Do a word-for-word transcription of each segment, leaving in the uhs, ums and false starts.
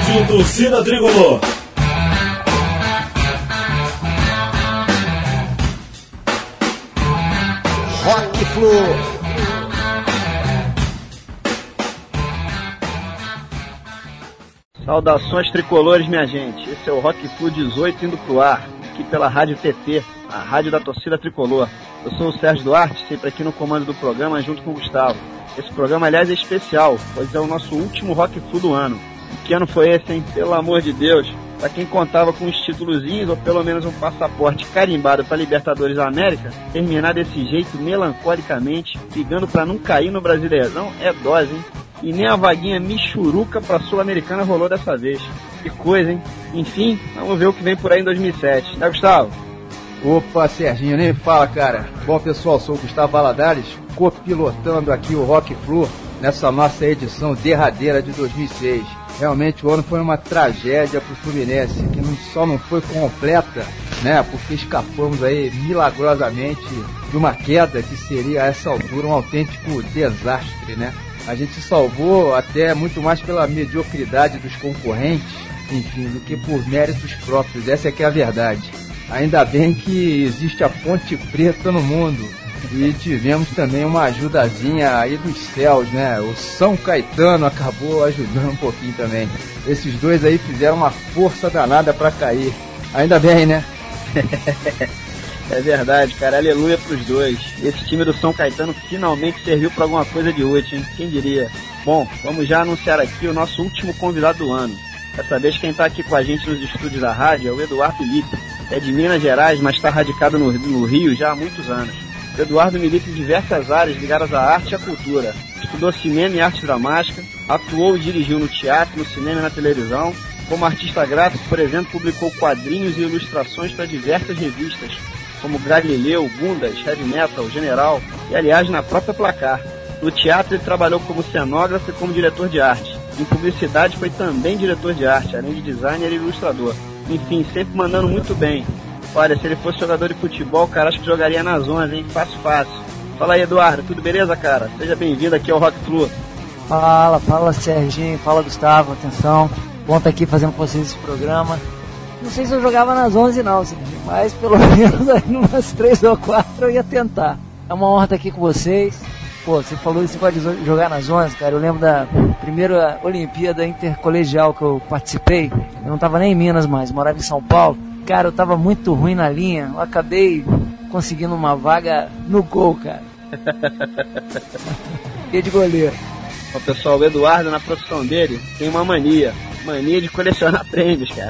Rádio Torcida Tricolor. Rock Flu. Saudações tricolores, minha gente. Esse é o Rock Flu dezoito indo pro ar, aqui pela Rádio T T, a rádio da torcida tricolor. Eu sou o Sérgio Duarte, sempre aqui no comando do programa, junto com o Gustavo. Esse programa, aliás, é especial, pois é o nosso último Rock Flu do ano. Que ano foi esse, hein? Pelo amor de Deus. Pra quem contava com uns títulozinhos, ou pelo menos um passaporte carimbado pra Libertadores da América, terminar desse jeito, melancolicamente, brigando pra não cair no Brasileirão, é dose, hein? E nem a vaguinha michuruca pra Sul-Americana rolou dessa vez. Que coisa, hein? Enfim, vamos ver o que vem por aí em dois mil e sete. Né, Gustavo? Opa, Serginho, nem fala, cara. Bom, pessoal, sou o Gustavo Valadares, copilotando aqui o Rock Flu nessa nossa edição derradeira de dois mil e seis. Realmente o ano foi uma tragédia pro Fluminense, que não, só não foi completa, né, porque escapamos aí milagrosamente de uma queda que seria a essa altura um autêntico desastre, né? A gente se salvou até muito mais pela mediocridade dos concorrentes, enfim, do que por méritos próprios, essa é que é a verdade. Ainda bem que existe a Ponte Preta no mundo e tivemos também uma ajudazinha aí dos céus, né? O São Caetano acabou ajudando um pouquinho também. Esses dois aí fizeram uma força danada pra cair. Ainda bem, né? É verdade, cara. Aleluia pros dois. Esse time do São Caetano finalmente serviu pra alguma coisa de útil, hein? Quem diria? Bom, vamos já anunciar aqui o nosso último convidado do ano. Dessa vez quem tá aqui com a gente nos estúdios da rádio é o Eduardo Felipe. É de Minas Gerais, mas está radicado no, no Rio já há muitos anos. O Eduardo milita em diversas áreas ligadas à arte e à cultura. Estudou cinema e arte dramática, atuou e dirigiu no teatro, no cinema e na televisão. Como artista gráfico, por exemplo, publicou quadrinhos e ilustrações para diversas revistas, como Galileu, Bundas, Heavy Metal, General e, aliás, na própria Placar. No teatro ele trabalhou como cenógrafo e como diretor de arte. Em publicidade foi também diretor de arte, além de designer e ilustrador. Enfim, sempre mandando muito bem. Olha, se ele fosse jogador de futebol, cara, acho que jogaria nas onze, hein? Fácil, fácil. Fala aí, Eduardo, tudo beleza, cara? Seja bem-vindo aqui ao Rock Flu. Fala, fala, Serginho, fala, Gustavo, atenção. Bom estar aqui fazendo com vocês esse programa. Não sei se eu jogava nas onze não, Serginho, mas pelo menos aí umas três ou quatro eu ia tentar. É uma honra estar aqui com vocês. Pô, você falou esse negócio de jogar nas onze, cara. Eu lembro da primeira Olimpíada Intercolegial que eu participei. Eu não tava nem em Minas mais, morava em São Paulo. Cara, eu tava muito ruim na linha. Eu acabei conseguindo uma vaga no gol, cara. E de goleiro. Ó, pessoal, o Eduardo, na profissão dele, tem uma mania. Mania de colecionar prêmios, cara.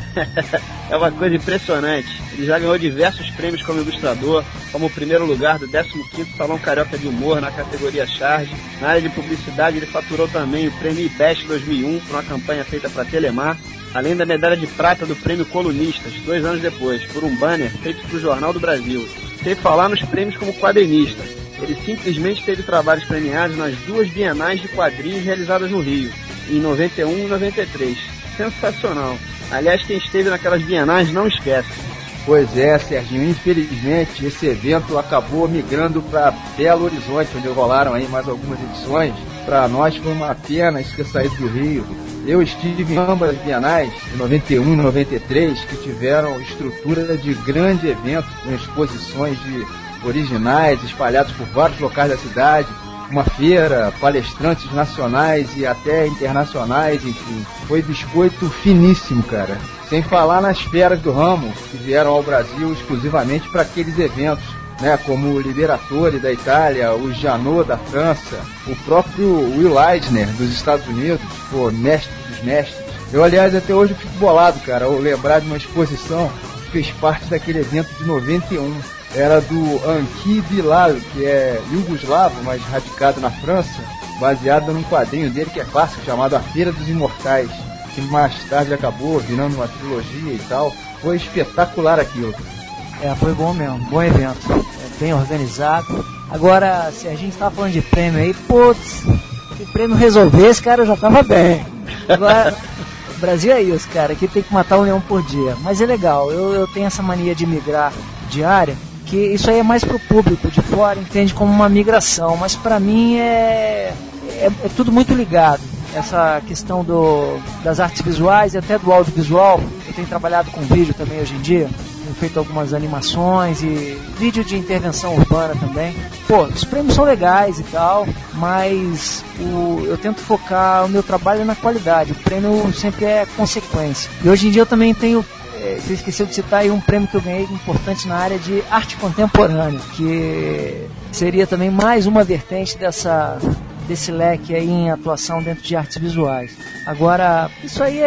É uma coisa impressionante. Ele já ganhou diversos prêmios como ilustrador, como o primeiro lugar do décimo quinto Salão Carioca de Humor na categoria Charge. Na área de publicidade, ele faturou também o prêmio IBEST dois mil e um, por uma campanha feita para Telemar, além da medalha de prata do prêmio Colunistas, dois anos depois, por um banner feito para o Jornal do Brasil. Sem falar nos prêmios como quadrinista. Ele simplesmente teve trabalhos premiados nas duas bienais de quadrinhos realizadas no Rio, em noventa e um e noventa e três. Sensacional. Aliás, quem esteve naquelas bienais não esquece. Pois é, Serginho, infelizmente esse evento acabou migrando para Belo Horizonte, onde rolaram aí mais algumas edições. Para nós foi uma pena isso ter saído do Rio. Eu estive em ambas as bienais, de noventa e um e noventa e três, que tiveram estrutura de grande evento, com exposições de originais espalhados por vários locais da cidade, uma feira, palestrantes nacionais e até internacionais, enfim. Foi biscoito finíssimo, cara. Sem falar nas feras do ramo, que vieram ao Brasil exclusivamente para aqueles eventos, né, como o Liberatore da Itália, o Janot da França, o próprio Will Eisner dos Estados Unidos, o mestre dos mestres. Eu, aliás, até hoje fico bolado, cara, ao lembrar de uma exposição que fez parte daquele evento de noventa e um. Era do Anki Bilal, que é iugoslavo, mas radicado na França, baseado num quadrinho dele que é clássico, chamado A Feira dos Imortais, que mais tarde acabou virando uma trilogia e tal. Foi espetacular aquilo. É, foi bom mesmo, bom evento, é, bem organizado. Agora, se a gente estava falando de prêmio aí, putz, se o prêmio resolvesse, cara, eu já tava bem. Agora, o Brasil é isso, cara, aqui tem que matar um leão por dia. Mas é legal, eu, eu tenho essa mania de migrar diária, que isso aí é mais pro público de fora, entende como uma migração, mas pra mim é, é, é tudo muito ligado. essa questão do, das artes visuais e até do audiovisual. Eu tenho trabalhado com vídeo também hoje em dia, tenho feito algumas animações e vídeo de intervenção urbana também. Pô, os prêmios são legais e tal, mas o, eu tento focar o meu trabalho na qualidade. O prêmio sempre é consequência. E hoje em dia eu também tenho, é, você esqueceu de citar aí um prêmio que eu ganhei importante na área de arte contemporânea, que seria também mais uma vertente dessa... desse leque aí em atuação dentro de artes visuais. Agora, isso aí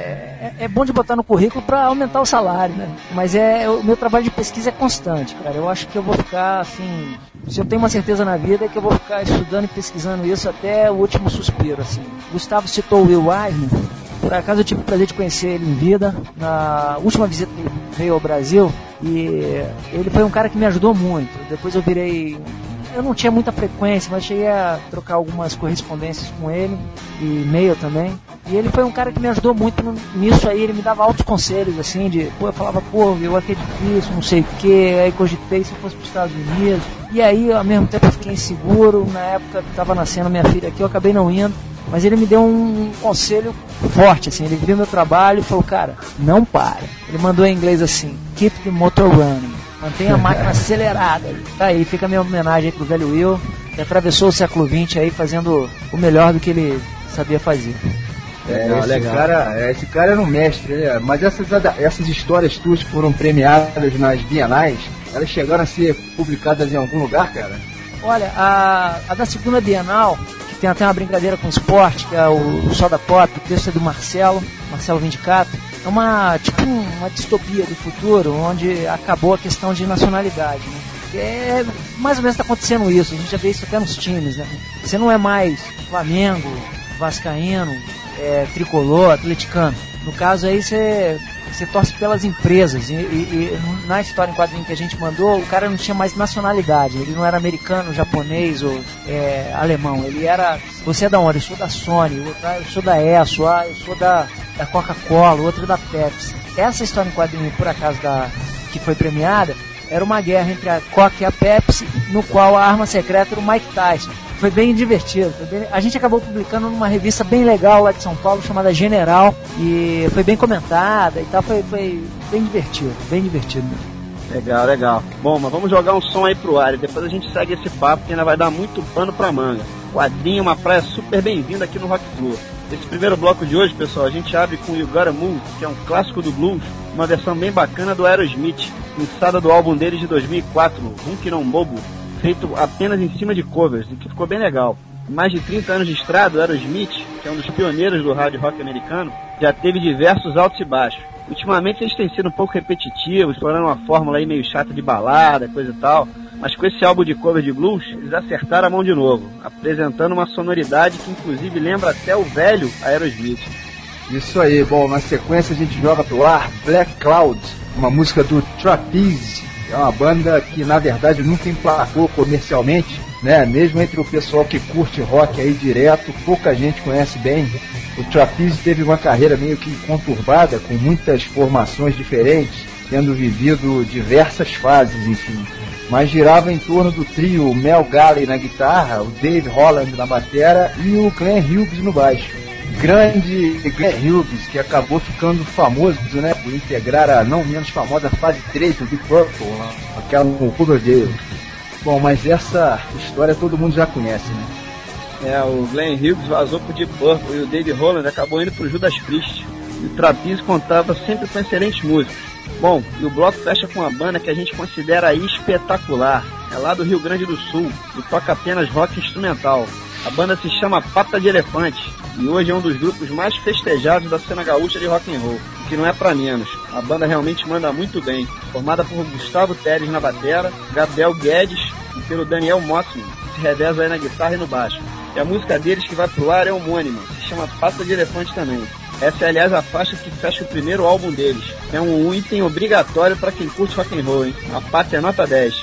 é, é, é bom de botar no currículo para aumentar o salário, né? Mas é, o meu trabalho de pesquisa é constante, cara. Eu acho que eu vou ficar, assim... Se eu tenho uma certeza na vida é que eu vou ficar estudando e pesquisando isso até o último suspiro, assim. Gustavo citou o Will Eisner. Por acaso eu tive o prazer de conhecer ele em vida, na última visita que ele veio ao Brasil, e ele foi um cara que me ajudou muito. Depois eu virei... Eu não tinha muita frequência, mas cheguei a trocar algumas correspondências com ele, e e-mail também. E ele foi um cara que me ajudou muito nisso aí, ele me dava altos conselhos, assim, de, pô, eu falava, pô, eu aqui é difícil, não sei o que, aí cogitei se eu fosse para os Estados Unidos. E aí, ao mesmo tempo, eu fiquei inseguro, na época que estava nascendo minha filha aqui, eu acabei não indo. Mas ele me deu um conselho forte, assim, ele viu meu trabalho e falou, cara, não para. Ele mandou em inglês assim, keep the motor running. Mantenha a máquina acelerada. Tá aí, fica a minha homenagem aí pro velho Will, que atravessou o século vinte aí fazendo o melhor do que ele sabia fazer. É, esse, legal. Cara, esse cara era um mestre, né? Mas essas, essas histórias tuas que foram premiadas nas bienais, elas chegaram a ser publicadas em algum lugar, cara? Olha, a, a da segunda Bienal, que tem até uma brincadeira com o esporte, que é o, o Soda Pop, o texto é do Marcelo, Marcelo Vindicato. É uma, tipo, uma distopia do futuro, onde acabou a questão de nacionalidade, né? É, mais ou menos está acontecendo isso, a gente já vê isso até nos times, né? Você não é mais Flamengo, Vascaíno, é, Tricolor, Atleticano. No caso aí você, você torce pelas empresas. E, e, e na história em quadrinho que a gente mandou, o cara não tinha mais nacionalidade. Ele não era americano, japonês ou é, alemão. Ele era, você é da onde? Eu sou da Sony, eu sou da ESSO, ah, eu sou da, da Coca-Cola, outro da Pepsi. Essa história em quadrinho, por acaso, da, que foi premiada, era uma guerra entre a Coca e a Pepsi, no qual a arma secreta era o Mike Tyson. Foi bem divertido. Foi bem... A gente acabou publicando numa revista bem legal lá de São Paulo, chamada General, e foi bem comentada e tal, foi, foi bem divertido, bem divertido mesmo. Legal, legal. Bom, mas vamos jogar um som aí pro ar e depois a gente segue esse papo que ainda vai dar muito pano pra manga. Quadrinho é uma praia super bem-vinda aqui no Rock Flu. Esse primeiro bloco de hoje, pessoal, a gente abre com You Gotta Move, que é um clássico do blues, uma versão bem bacana do Aerosmith, lançada do álbum deles de dois mil e quatro, Hunky Non Bobo, feito apenas em cima de covers, e que ficou bem legal. Mais de trinta anos de estrada, o Aerosmith, que é um dos pioneiros do hard rock americano, já teve diversos altos e baixos. Ultimamente eles têm sido um pouco repetitivos, explorando uma fórmula aí meio chata de balada, coisa e tal, mas com esse álbum de cover de blues, eles acertaram a mão de novo, apresentando uma sonoridade que inclusive lembra até o velho Aerosmith. Isso aí, bom, na sequência a gente joga pro ar Black Cloud, uma música do Trapeze, é uma banda que na verdade nunca emplacou comercialmente, né? Mesmo entre o pessoal que curte rock aí direto, pouca gente conhece bem. O Trapeze teve uma carreira meio que conturbada, com muitas formações diferentes, tendo vivido diversas fases, enfim. Mas girava em torno do trio Mel Galley na guitarra, o Dave Holland na batera e o Glenn Hughes no baixo. Grande Glenn Hughes, que acabou ficando famoso, né, por integrar a não menos famosa fase três do Deep Purple, aquela no Coverdale. Bom, mas essa história todo mundo já conhece, né? É, o Glenn Hughes vazou pro Deep Purple e o Dave Holland acabou indo pro Judas Priest. E o Trapeze contava sempre com excelentes músicos. Bom, e o bloco fecha com uma banda que a gente considera aí espetacular. É lá do Rio Grande do Sul e toca apenas rock instrumental. A banda se chama Pata de Elefante e hoje é um dos grupos mais festejados da cena gaúcha de rock and roll, o que não é pra menos. A banda realmente manda muito bem, formada por Gustavo Teres na batera, Gabriel Guedes e pelo Daniel Mossman, que se reveza aí na guitarra e no baixo. E a música deles que vai pro ar é homônima, se chama Pata de Elefante também. Essa é, aliás, a faixa que fecha o primeiro álbum deles. É um item obrigatório para quem curte rock and roll, hein? A Pata é nota dez.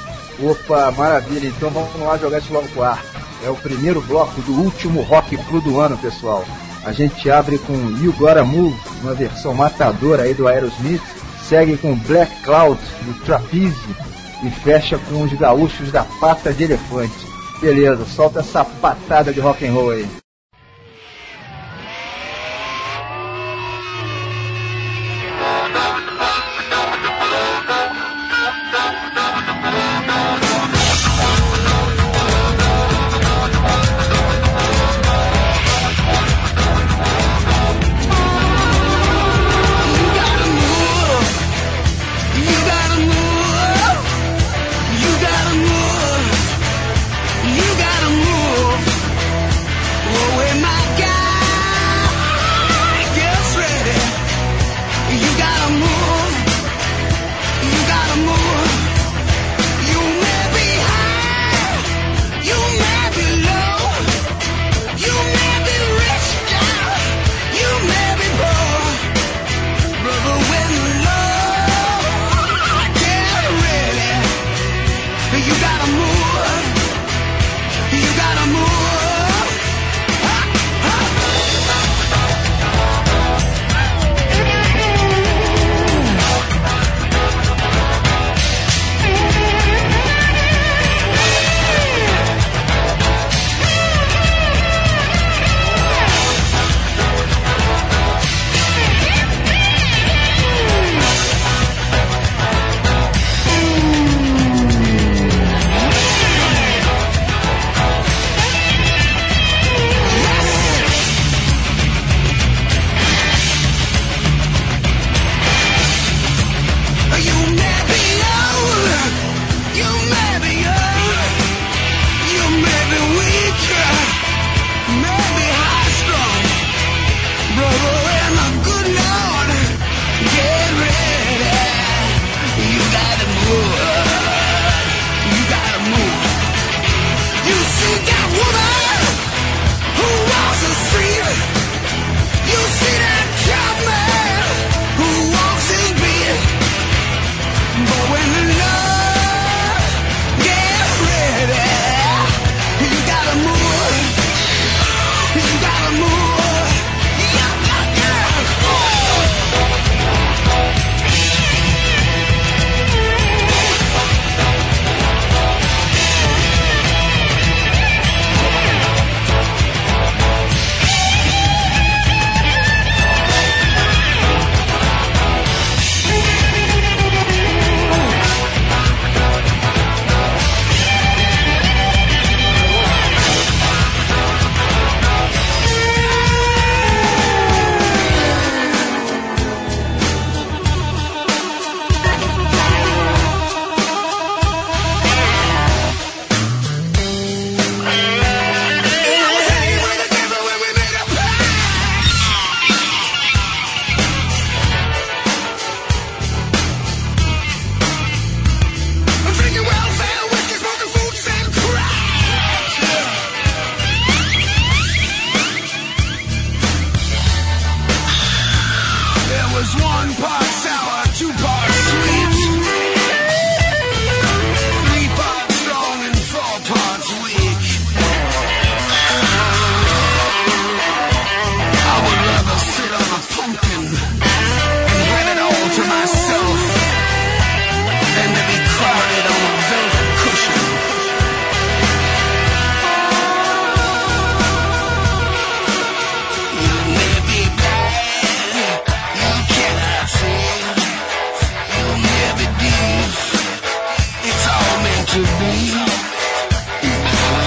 Opa, maravilha, então vamos lá jogar isso logo pro ar. É o primeiro bloco do último Rock Flu do ano, pessoal. A gente abre com You Gotta Move, uma versão matadora aí do Aerosmith, segue com Black Cloud, do Trapeze, e fecha com os gaúchos da Pata de Elefante. Beleza, solta essa patada de rock and roll aí. to be.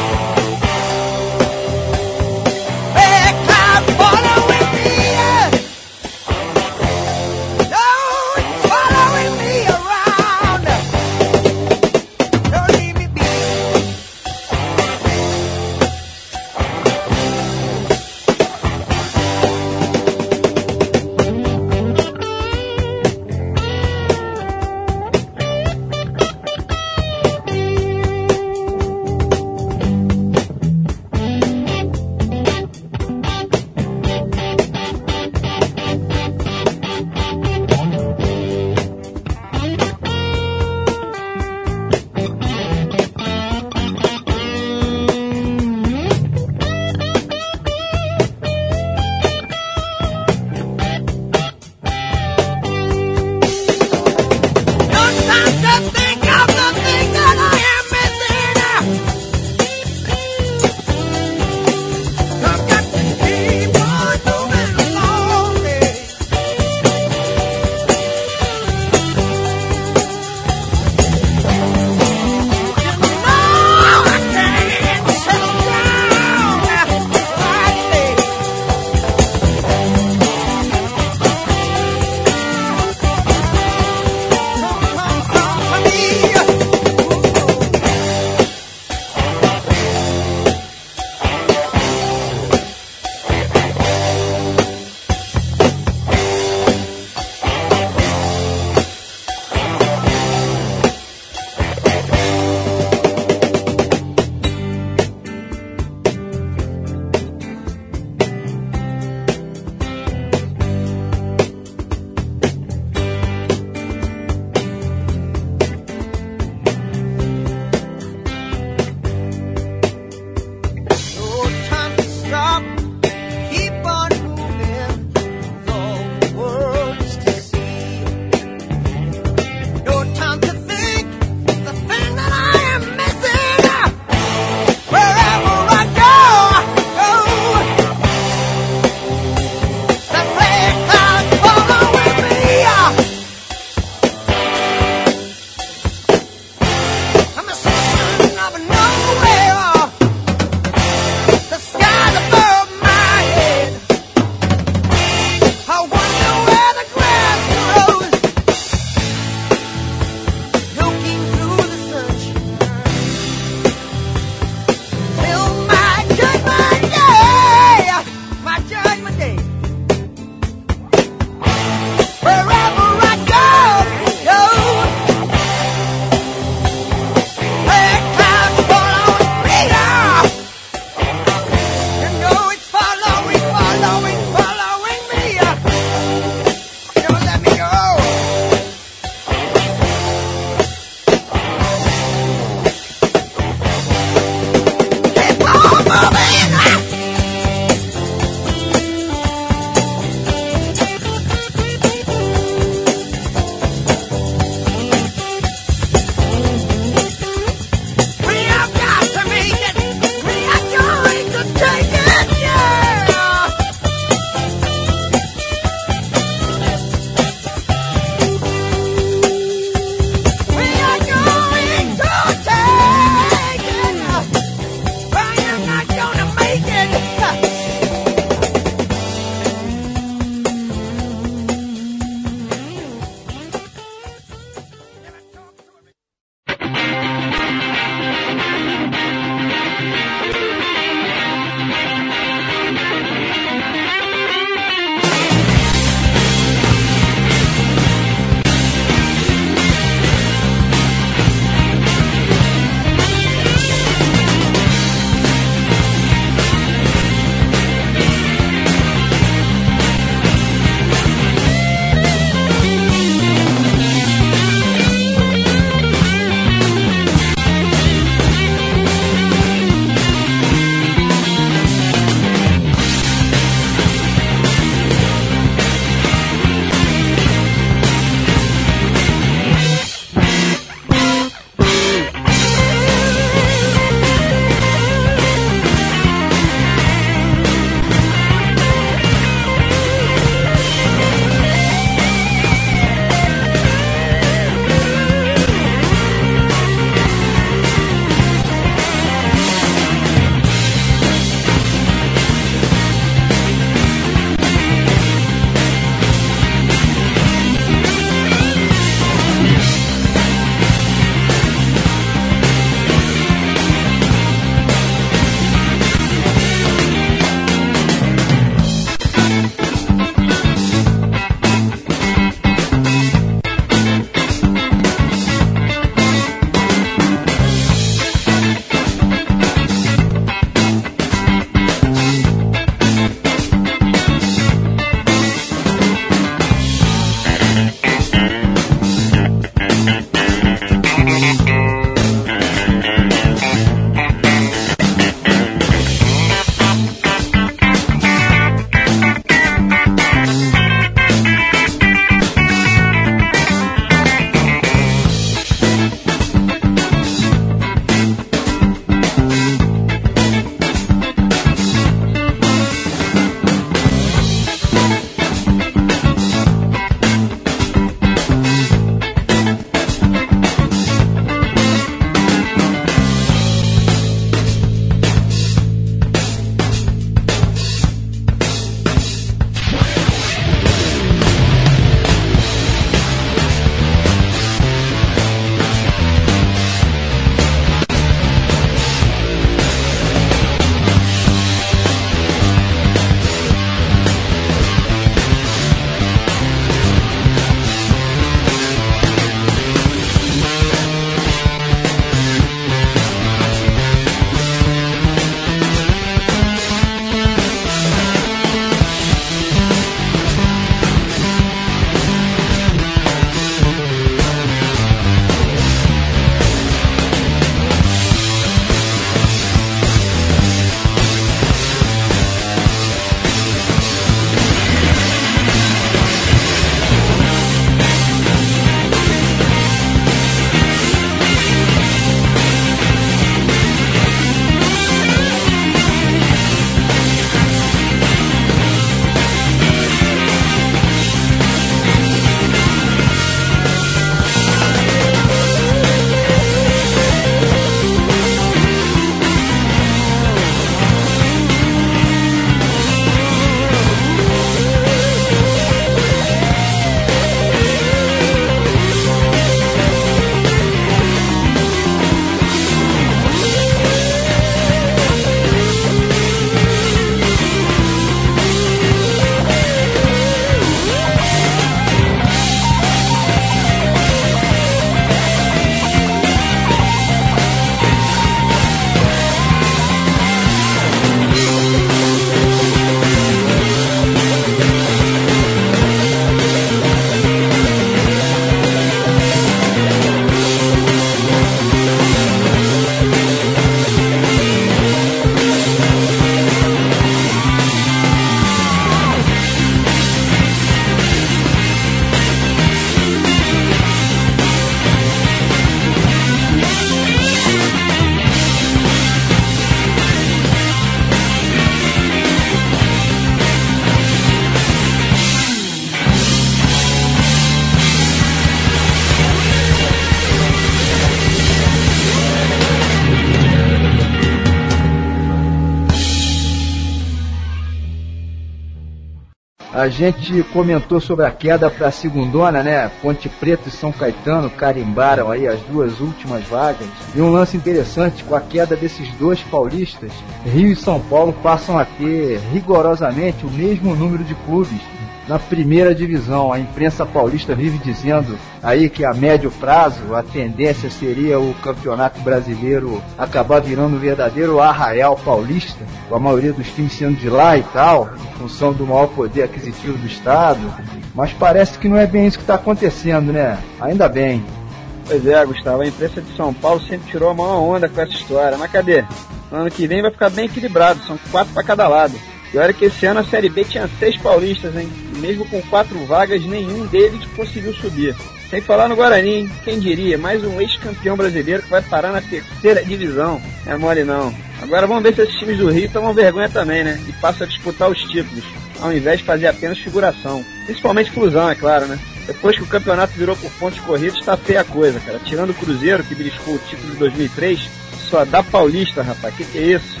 A gente comentou sobre a queda para a segundona, né? Ponte Preta e São Caetano carimbaram aí as duas últimas vagas. E um lance interessante, com a queda desses dois paulistas, Rio e São Paulo passam a ter rigorosamente o mesmo número de clubes na primeira divisão. A imprensa paulista vive dizendo aí que a médio prazo a tendência seria o campeonato brasileiro acabar virando um verdadeiro arraial paulista, com a maioria dos times sendo de lá e tal, em função do maior poder aquisitivo do estado. Mas parece que não é bem isso que está acontecendo, né? Ainda bem. Pois é, Gustavo, a imprensa de São Paulo sempre tirou a maior onda com essa história. Mas cadê? No ano que vem vai ficar bem equilibrado, são quatro para cada lado. E olha que esse ano a Série B tinha seis paulistas, hein? E mesmo com quatro vagas, nenhum deles conseguiu subir. Sem falar no Guarani, hein? Quem diria? Mais um ex-campeão brasileiro que vai parar na terceira divisão. Não é mole não. Agora vamos ver se esses times do Rio tomam vergonha também, né? E passam a disputar os títulos, ao invés de fazer apenas figuração. Principalmente Flusão, é claro, né? Depois que o campeonato virou por pontos corridos, tá feia a coisa, cara. Tirando o Cruzeiro, que beliscou o título de dois mil e três, só dá paulista, rapaz. Que que é isso?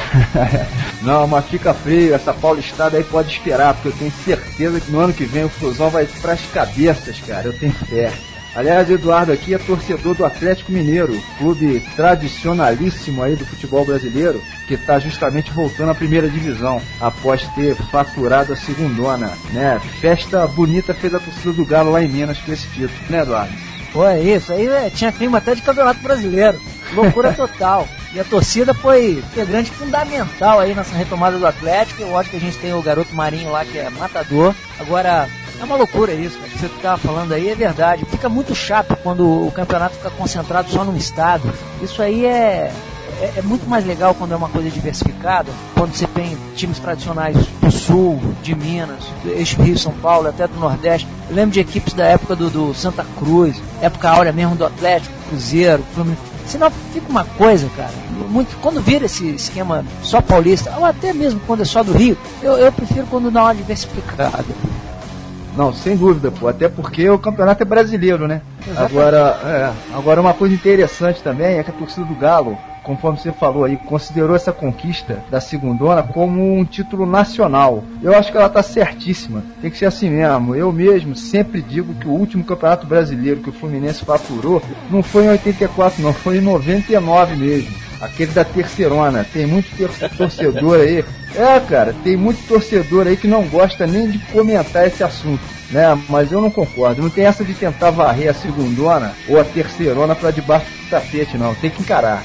Não, mas fica feio, essa paulistada aí pode esperar, porque eu tenho certeza que no ano que vem o Flusão vai pras cabeças, cara, eu tenho fé. Aliás, Eduardo aqui é torcedor do Atlético Mineiro, clube tradicionalíssimo aí do futebol brasileiro, que está justamente voltando à primeira divisão, após ter faturado a segundona, né? Festa bonita fez a torcida do Galo lá em Minas com esse título, né, Eduardo? Pô, é isso, aí é, tinha clima até de campeonato brasileiro, loucura total. E a torcida foi integrante fundamental aí nessa retomada do Atlético. Eu acho que a gente tem o garoto Marinho lá que é matador. Agora, é uma loucura isso, cara. O que você estava falando aí é verdade. Fica muito chato quando o campeonato fica concentrado só num estado. Isso aí é, é, é muito mais legal quando é uma coisa diversificada. Quando você tem times tradicionais do Sul, de Minas, do eixo Rio, São Paulo, até do Nordeste. Eu lembro de equipes da época do, do Santa Cruz, época áurea mesmo do Atlético, Cruzeiro, Fluminense. Senão fica uma coisa, cara, muito, quando vira esse esquema só paulista, ou até mesmo quando é só do Rio, eu, eu prefiro quando dá uma diversificada. Não, sem dúvida, pô, até porque o campeonato é brasileiro, né? Agora, é, agora uma coisa interessante também é que a torcida do Galo, conforme você falou aí, considerou essa conquista da segundona como um título nacional. Eu acho que ela tá certíssima, tem que ser assim mesmo. Eu mesmo sempre digo que o último campeonato brasileiro que o Fluminense faturou não foi em oitenta e quatro não, foi em noventa e nove mesmo, aquele da terceirona. Tem muito torcedor aí, é cara, tem muito torcedor aí que não gosta nem de comentar esse assunto, né? Mas eu não concordo, não tem essa de tentar varrer a segundona ou a terceirona pra debaixo do tapete não, tem que encarar.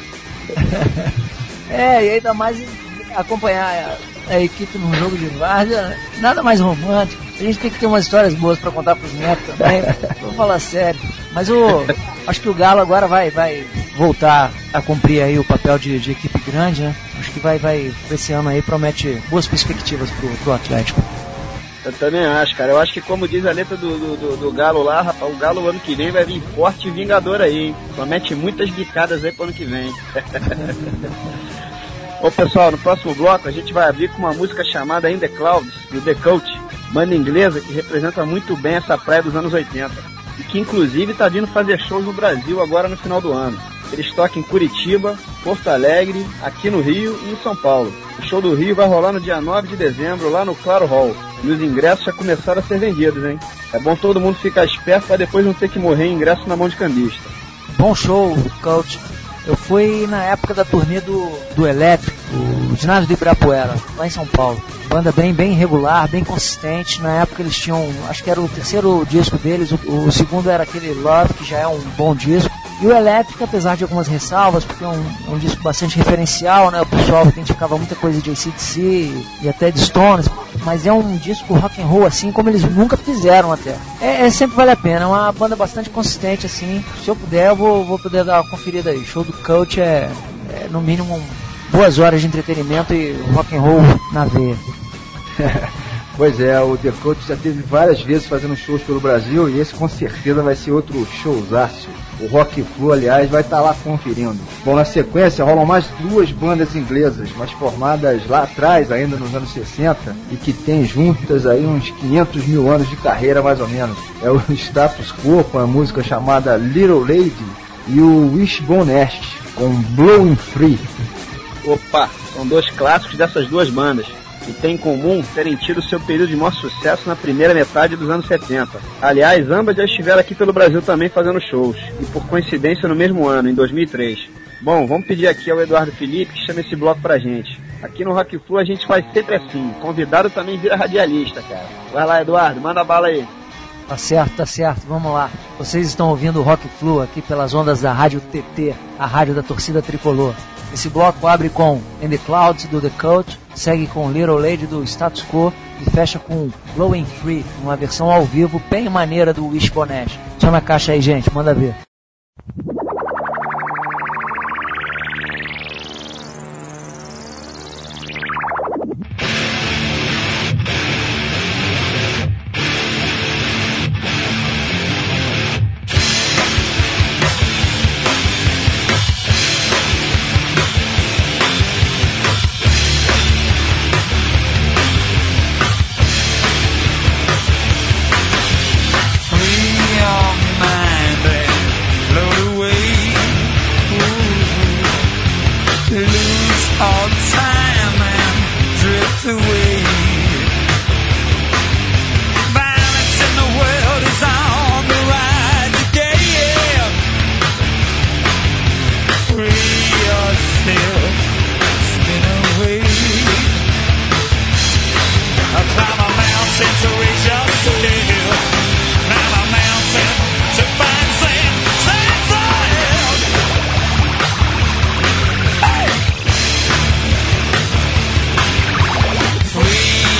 É, e ainda mais acompanhar a, a equipe num jogo de várzea, nada mais romântico. A gente tem que ter umas histórias boas pra contar pros netos também. Vou falar sério. Mas o, acho que o Galo agora vai, vai voltar a cumprir aí o papel de, de equipe grande, né? Acho que vai, vai, esse ano aí promete boas perspectivas pro, pro Atlético. Eu também acho, cara. Eu acho que, como diz a letra do, do, do, do Galo lá, rapaz, o Galo ano que vem vai vir forte e vingador aí, hein? Promete muitas bicadas aí pro ano que vem. Ô, pessoal, no próximo bloco a gente vai abrir com uma música chamada In The Clouds, do The Coach, banda inglesa que representa muito bem essa praia dos anos oitenta. E que, inclusive, tá vindo fazer shows no Brasil agora no final do ano. Eles tocam em Curitiba, Porto Alegre, aqui no Rio e em São Paulo. O show do Rio vai rolar no dia nove de dezembro, lá no Claro Hall. E os ingressos já começaram a ser vendidos, hein? É bom todo mundo ficar esperto para depois não ter que morrer em ingresso na mão de cambista. Bom show, Coach. Eu fui na época da turnê do, do Elétrico, o ginásio de Ibirapuera, lá em São Paulo. Banda bem, bem regular, bem consistente. Na época eles tinham, acho que era o terceiro disco deles, o, o segundo era aquele Love, que já é um bom disco. E o Elétrico, apesar de algumas ressalvas, porque é um, um disco bastante referencial, né? O pessoal identificava muita coisa de A C D C e até de Stones, mas é um disco rock and roll assim como eles nunca fizeram até. É, é sempre vale a pena, é uma banda bastante consistente assim. Se eu puder, eu vou, vou poder dar uma conferida aí. O show do Coach é, é no mínimo um, boas horas de entretenimento e rock and roll na veia. Pois é, o The Coach já teve várias vezes fazendo shows pelo Brasil e esse com certeza vai ser outro showzaço. O Rock Flu, aliás, vai estar lá conferindo. Bom, na sequência rolam mais duas bandas inglesas, mas formadas lá atrás, ainda nos anos sessenta, e que tem juntas aí uns quinhentos mil anos de carreira, mais ou menos. É o Status Quo, com a música chamada Little Lady, e o Wishbone Ash, com Blowing Free. Opa, são dois clássicos dessas duas bandas. e têm em comum terem tido seu período de maior sucesso na primeira metade dos anos setenta. Aliás, ambas já estiveram aqui pelo Brasil também fazendo shows, e por coincidência no mesmo ano, em dois mil e três. Bom, vamos pedir aqui ao Eduardo Felipe que chame esse bloco pra gente. Aqui no Rock Flu a gente faz sempre assim, convidado também vira radialista, cara. Vai lá, Eduardo, manda a bala aí. Tá certo, tá certo, vamos lá. Vocês estão ouvindo o Rock Flu aqui pelas ondas da Rádio T T, a rádio da torcida tricolor. Esse bloco abre com In the Clouds do The Cult, segue com Little Lady do Status Quo e fecha com Blowing Free, uma versão ao vivo bem maneira do Wishbone Ash. Só na caixa aí, gente, manda ver. Free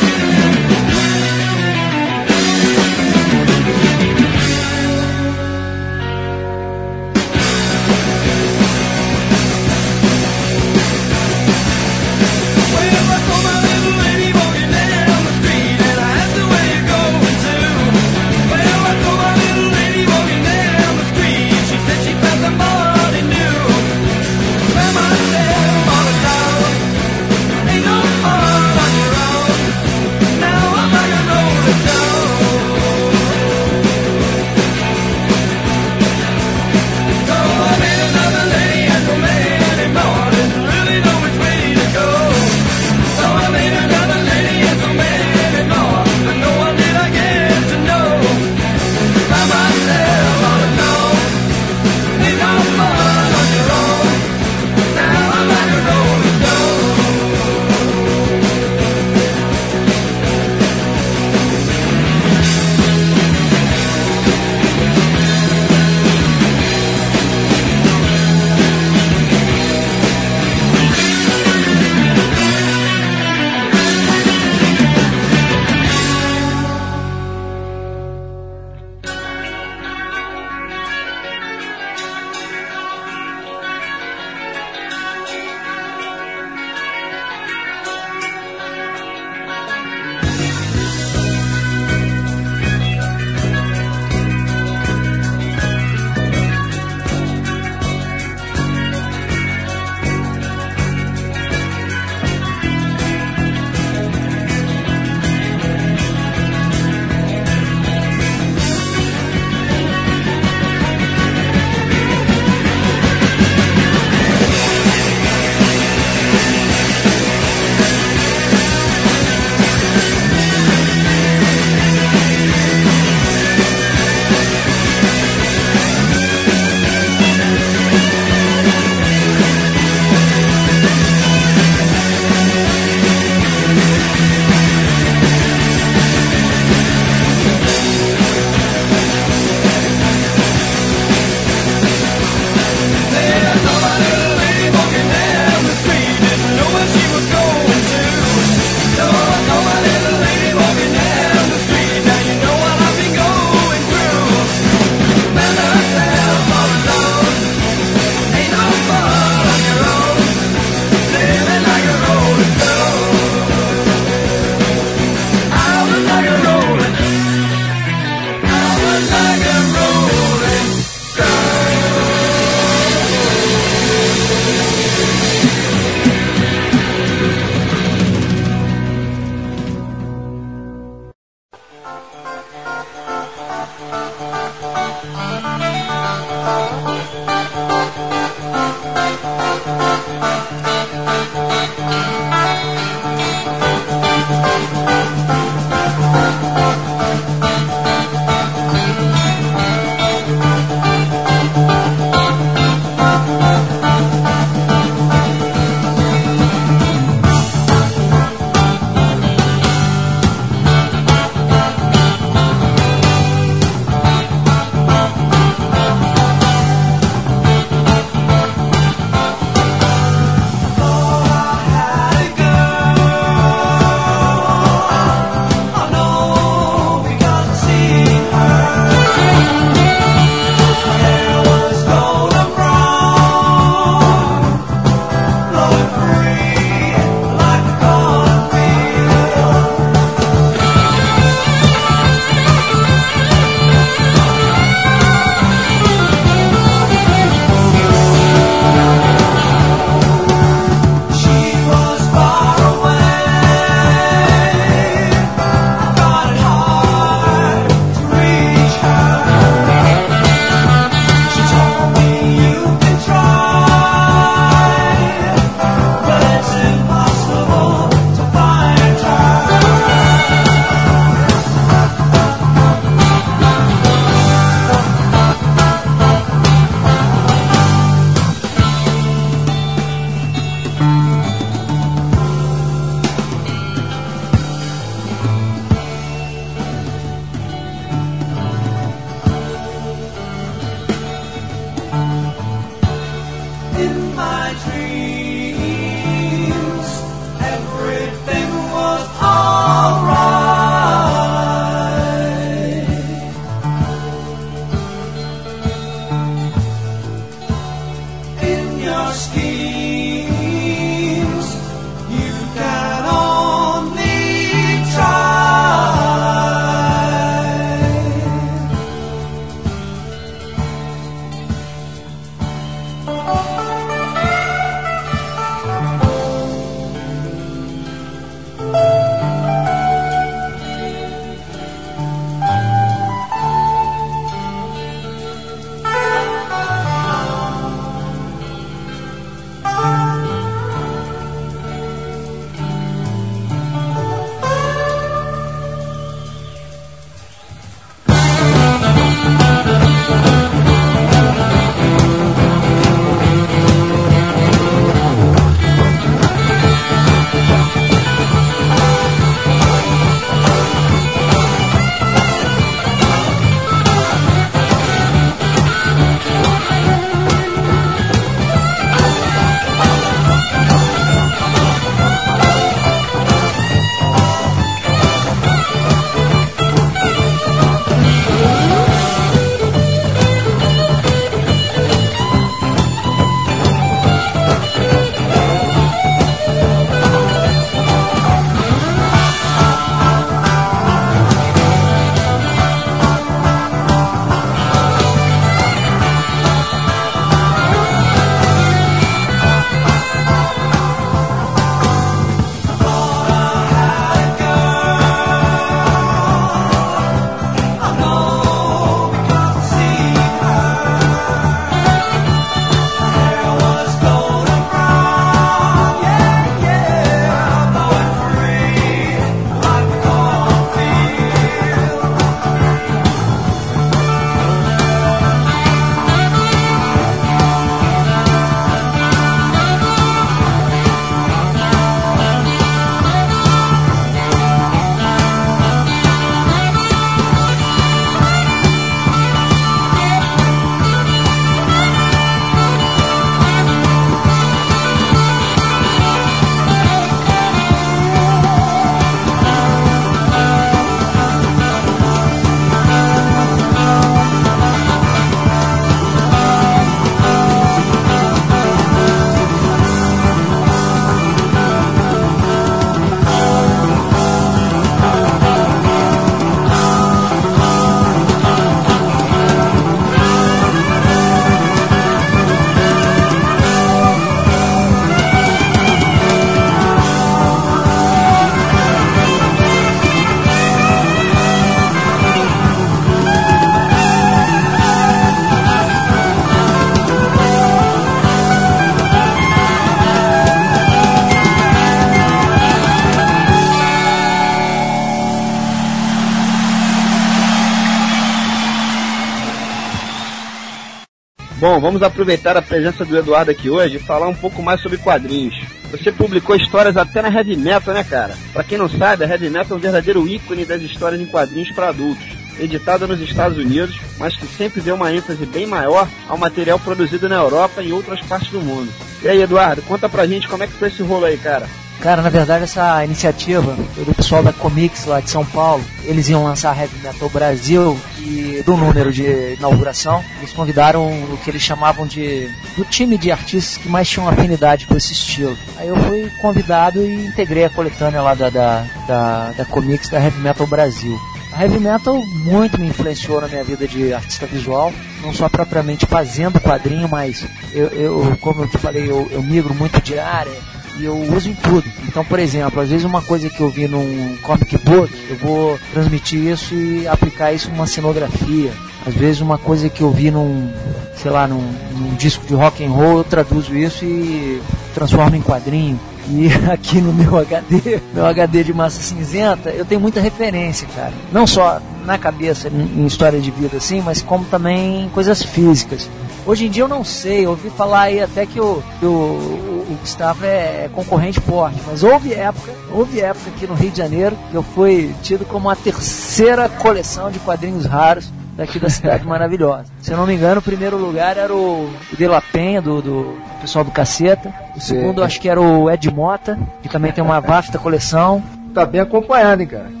Bom, vamos aproveitar a presença do Eduardo aqui hoje e falar um pouco mais sobre quadrinhos. Você publicou histórias até na Heavy Metal, né, cara? Pra quem não sabe, a Heavy Metal é um verdadeiro ícone das histórias em quadrinhos para adultos, editada nos Estados Unidos, mas que sempre deu uma ênfase bem maior ao material produzido na Europa e em outras partes do mundo. E aí, Eduardo, conta pra gente como é que foi esse rolo aí, cara? Cara, na verdade, essa iniciativa do pessoal da Comics lá de São Paulo, eles iam lançar a Heavy Metal Brasil e do número de inauguração, eles convidaram o que eles chamavam de do time de artistas que mais tinham afinidade com esse estilo. Aí eu fui convidado e integrei a coletânea lá da, da, da, da Comics da Heavy Metal Brasil. A Heavy Metal muito me influenciou na minha vida de artista visual, não só propriamente fazendo quadrinho, mas eu, eu como eu te falei, eu, eu migro muito de área e eu uso em tudo. Então, por exemplo, às vezes uma coisa que eu vi num comic book, eu vou transmitir isso e aplicar isso numa cenografia. Às vezes uma coisa que eu vi num, sei lá, num, num disco de rock and roll, eu traduzo isso e transformo em quadrinho. E aqui no meu H D, meu H D de massa cinzenta, eu tenho muita referência, cara. Não só na cabeça, em, em história de vida assim, mas como também em coisas físicas. Hoje em dia eu não sei, eu ouvi falar aí até que o, que o, o, o Gustavo é concorrente forte, mas houve época, houve época aqui no Rio de Janeiro que eu fui tido como a terceira coleção de quadrinhos raros daqui da cidade maravilhosa. Se eu não me engano, o primeiro lugar era o, o De La Penha, do, do pessoal do Caceta. O segundo, acho que era o Ed Mota, que também tem uma vasta coleção. Tá bem acompanhado, hein, cara?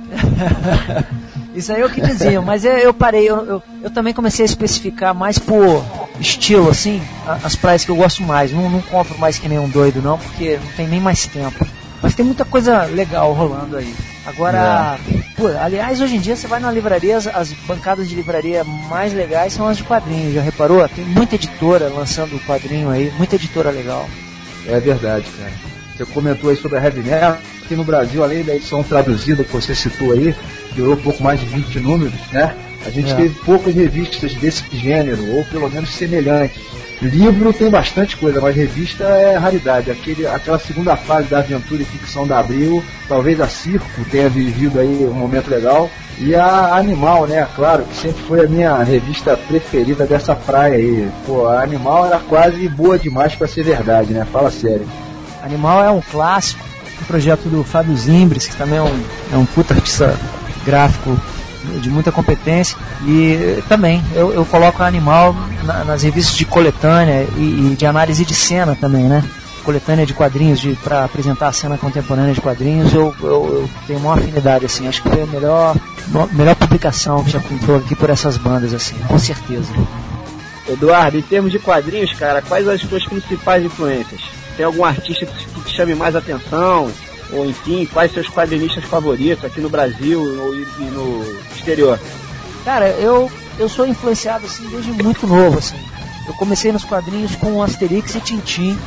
Isso aí é o que diziam, mas eu, eu parei, eu, eu, eu também comecei a especificar mais por estilo, assim, as praias que eu gosto mais. Não, não compro mais que nem um doido, não, porque não tem nem mais tempo. Mas tem muita coisa legal rolando aí. Agora, é. pô, aliás, hoje em dia você vai na livraria, as, as bancadas de livraria mais legais são as de quadrinhos, já reparou? Tem muita editora lançando quadrinho aí, muita editora legal. É verdade, cara. Você comentou aí sobre a Heavy Metal. Aqui no Brasil, além da edição traduzida que você citou aí, que durou pouco mais de vinte números, né? A gente é. teve poucas revistas desse gênero, ou pelo menos semelhantes. Livro tem bastante coisa, mas revista é raridade. Aquele, aquela segunda fase da aventura e ficção da Abril, talvez a Circo tenha vivido aí um momento legal. E a Animal, né? Claro, que sempre foi a minha revista preferida dessa praia aí. Pô, a Animal era quase boa demais pra ser verdade, né? Fala sério. Animal é um clássico, um projeto do Fábio Zimbres, que também é um, é um puta artista gráfico de muita competência, e também eu, eu coloco a Animal na, nas revistas de coletânea e, e de análise de cena também, né? Coletânea de quadrinhos para apresentar a cena contemporânea de quadrinhos, eu, eu, eu tenho uma afinidade, assim, acho que foi a melhor, melhor publicação que já pintou aqui por essas bandas, assim, com certeza. Eduardo, em termos de quadrinhos, cara, quais as suas principais influências? Tem algum artista que te chame mais atenção? Ou enfim, quais seus quadrinistas favoritos aqui no Brasil ou, e, e no exterior? Cara, eu, eu sou influenciado assim desde muito novo, assim. Eu comecei nos quadrinhos com Asterix e Tintin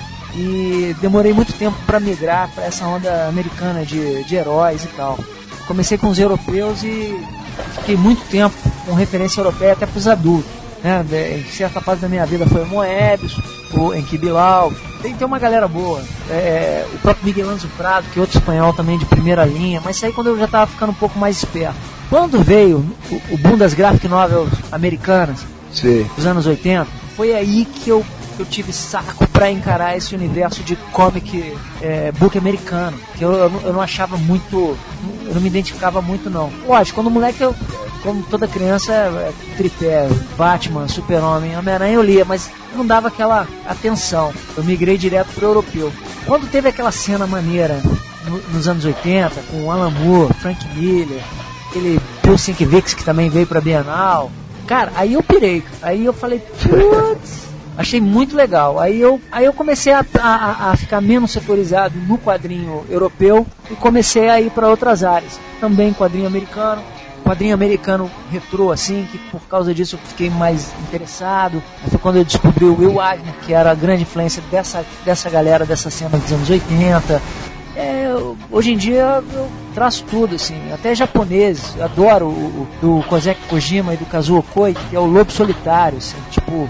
e demorei muito tempo para migrar para essa onda americana de, de heróis e tal. Comecei com os europeus e fiquei muito tempo com referência europeia até para os adultos, né? Em certa fase da minha vida foi o Moebius, o Enki Bilal. Tem, tem uma galera boa, é, o próprio Miguel Ângelo Prado, que é outro espanhol também de primeira linha, mas isso aí quando eu já estava ficando um pouco mais esperto. Quando veio o, o boom das graphic novels americanas, Sim. dos anos oitenta, foi aí que eu, que eu tive saco para encarar esse universo de comic é, book americano, que eu, eu, não, eu não achava muito, eu não me identificava muito não. Lógico, quando moleque eu, como toda criança, é, tripé, Batman, Super-Homem, Homem-Aranha eu lia, mas não dava aquela atenção. Eu migrei direto pro europeu. Quando teve aquela cena maneira no, nos anos oitenta, com Alan Moore, Frank Miller, aquele Bill Sienkiewicz que também veio pra Bienal, cara, aí eu pirei. Aí eu falei, putz, achei muito legal. Aí eu, aí eu comecei a, a, a ficar menos setorizado no quadrinho europeu e comecei a ir para outras áreas. Também quadrinho americano. Quadrinho americano retrô, assim, que por causa disso eu fiquei mais interessado. Foi quando eu descobri o Will Eisner, que era a grande influência dessa, dessa galera, dessa cena dos anos oitenta. É, hoje em dia eu traço tudo, assim, até japonês. Eu adoro o, o do Kozeki Kojima e do Kazuo Koi, que é o Lobo Solitário, assim, tipo,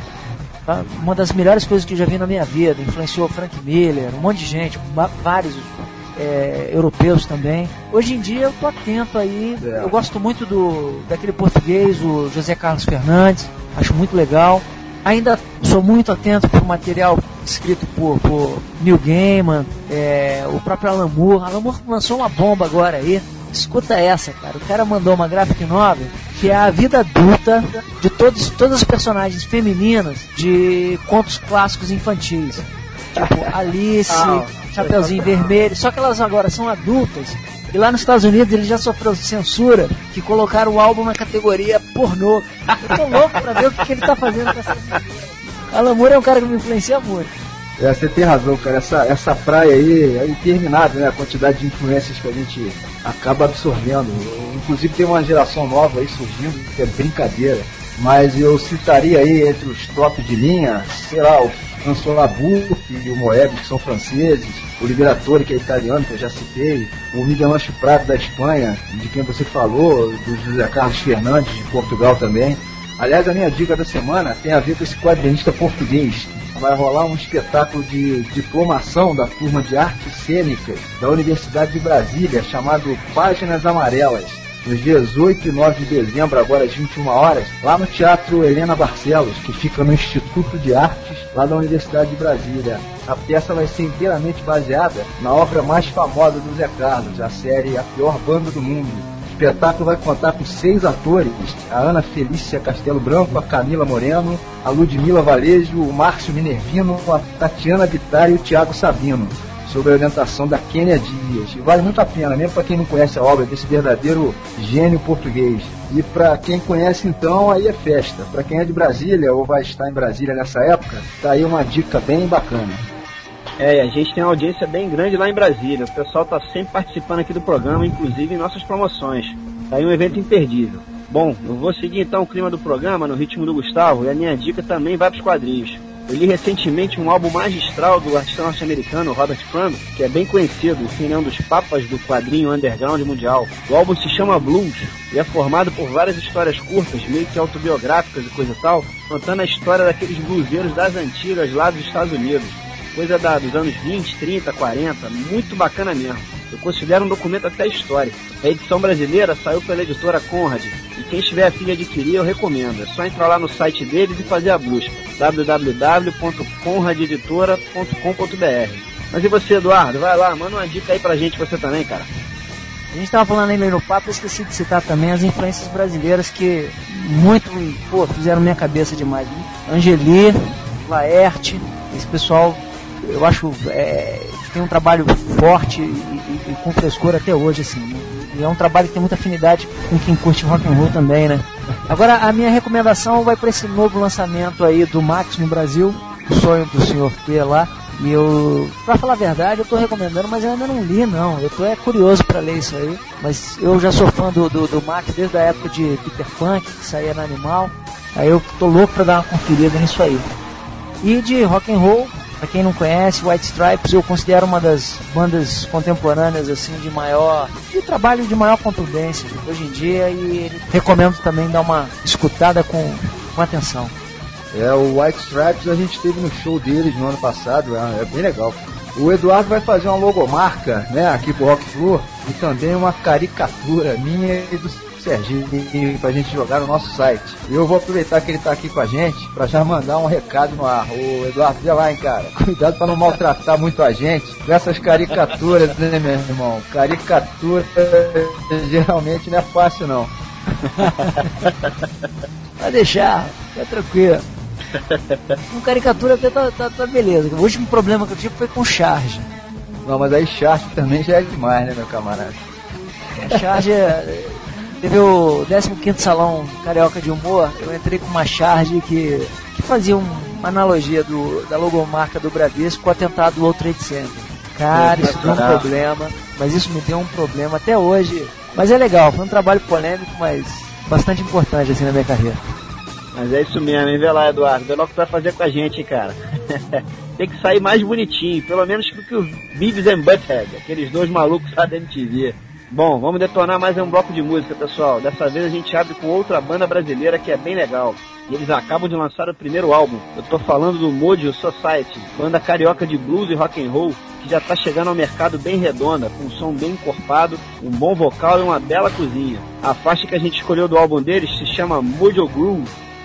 uma das melhores coisas que eu já vi na minha vida. Influenciou Frank Miller, um monte de gente, vários É, europeus também. Hoje em dia eu tô atento aí, é. eu gosto muito do daquele português, o José Carlos Fernandes, acho muito legal. ainda sou muito atento para o material escrito por, por Neil Gaiman, é, o próprio Alan Moore. Alan Moore lançou uma bomba agora aí. Escuta essa, cara. O cara mandou uma graphic novel que é a vida adulta de todos, todas as personagens femininas de contos clássicos infantis. Tipo Alice, ah, Chapeuzinho Vermelho. Só que elas agora são adultas. E lá nos Estados Unidos ele já sofreu censura, que colocaram o álbum na categoria pornô. Eu tô louco pra ver o que, que ele tá fazendo com essa meninas. Alan Moore é um cara que me influencia muito. É, você tem razão, cara. Essa, essa praia aí é interminável, né? A quantidade de influências que a gente acaba absorvendo. Inclusive tem uma geração nova aí surgindo, que é brincadeira. Mas eu citaria aí entre os top de linha, sei lá, o François Labouffe e o Moebius, que são franceses, o Liberatore, que é italiano, que eu já citei, o Miguel Ancho Prado, da Espanha, de quem você falou, do José Carlos Fernandes, de Portugal também. Aliás, a minha dica da semana tem a ver com esse quadrinista português. Vai rolar um espetáculo de diplomação da turma de artes cênicas da Universidade de Brasília, chamado Páginas Amarelas, nos dias oito e nove de dezembro, agora às vinte e uma horas, lá no Teatro Helena Barcelos, que fica no Instituto de Artes, lá da Universidade de Brasília. A peça vai ser inteiramente baseada na obra mais famosa do Zé Carlos, a série A Pior Banda do Mundo. O espetáculo vai contar com seis atores: a Ana Felícia Castelo Branco, a Camila Moreno, a Ludmila Valejo, o Márcio Minervino, a Tatiana Bittar e o Thiago Sabino, sob a orientação da Kênia Dias. E vale muito a pena, mesmo para quem não conhece a obra desse verdadeiro gênio português. E para quem conhece, então, aí é festa. Para quem é de Brasília ou vai estar em Brasília nessa época, tá aí uma dica bem bacana. É, a gente tem uma audiência bem grande lá em Brasília. O pessoal tá sempre participando aqui do programa, inclusive em nossas promoções. Tá aí um evento imperdível. Bom, eu vou seguir então o clima do programa no ritmo do Gustavo, e a minha dica também vai pros quadrinhos. Eu li recentemente um álbum magistral do artista norte-americano Robert Crumb, que é bem conhecido, enfim, é um dos papas do quadrinho underground mundial. O álbum se chama Blues e é formado por várias histórias curtas, meio que autobiográficas e coisa e tal, contando a história daqueles bluseiros das antigas lá dos Estados Unidos. Coisa da, dos anos vinte, trinta, quarenta, muito bacana mesmo. Eu considero um documento até histórico. A edição brasileira saiu pela editora Conrad, e quem estiver a fim de adquirir eu recomendo. É só entrar lá no site deles e fazer a busca, w w w ponto conrad editora ponto com ponto b r. Mas e você, Eduardo? Vai lá, manda uma dica aí pra gente, você também, cara. A gente estava falando aí no papo, eu esqueci de citar também as influências brasileiras que muito, pô, fizeram minha cabeça demais. Né? Angeli, Laerte, esse pessoal, eu acho, é, tem um trabalho forte e, e, e com frescor até hoje, assim, né? E é um trabalho que tem muita afinidade com quem curte rock and roll também, né? Agora, a minha recomendação vai para esse novo lançamento aí do Max no Brasil, O Sonho do senhor T lá. E eu, pra falar a verdade, eu tô recomendando, mas eu ainda não li, não. Eu tô é curioso pra ler isso aí. Mas eu já sou fã do, do, do Max desde a época de Peter Punk, que saía na Animal. Aí eu tô louco pra dar uma conferida nisso aí. E de rock and roll, pra quem não conhece, White Stripes eu considero uma das bandas contemporâneas, assim, de maior, de trabalho de maior contundência hoje em dia. E recomendo também dar uma escutada com, com atenção. É, o White Stripes a gente teve no show deles no ano passado, é, é bem legal. O Eduardo vai fazer uma logomarca, né, aqui pro Rock Flu, e também uma caricatura minha e do Serginho pra gente jogar no nosso site. E eu vou aproveitar que ele tá aqui com a gente pra já mandar um recado no ar. Ô Eduardo, vê lá, hein, cara. Cuidado pra não maltratar muito a gente com essas caricaturas, né, meu irmão? Caricatura geralmente não é fácil, não. Vai deixar, fica tranquilo. Com caricatura até tá, tá, tá beleza. O último problema que eu tive foi com Charge. Não, mas aí Charge também já é demais, né, meu camarada? A Charge teve o décimo quinto Salão Carioca de Humor. Eu entrei com uma Charge que, que fazia um, uma analogia do, da logomarca do Bradesco com o atentado do World Trade Center. Cara, isso deu um problema, mas isso me deu um problema até hoje. Mas é legal, foi um trabalho polêmico, mas bastante importante assim na minha carreira. Mas é isso mesmo, hein? Vê lá, Eduardo. Vê lá o que tu vai fazer com a gente, cara. Tem que sair mais bonitinho, pelo menos do que o Beavis and Butthead, aqueles dois malucos lá da M T V. Bom, vamos detonar mais um bloco de música, pessoal. Dessa vez a gente abre com outra banda brasileira que é bem legal. E eles acabam de lançar o primeiro álbum. Eu tô falando do Mojo Society, banda carioca de blues e rock and roll, que já tá chegando ao mercado bem redonda, com um som bem encorpado, um bom vocal e uma bela cozinha. A faixa que a gente escolheu do álbum deles se chama Mojo Groove.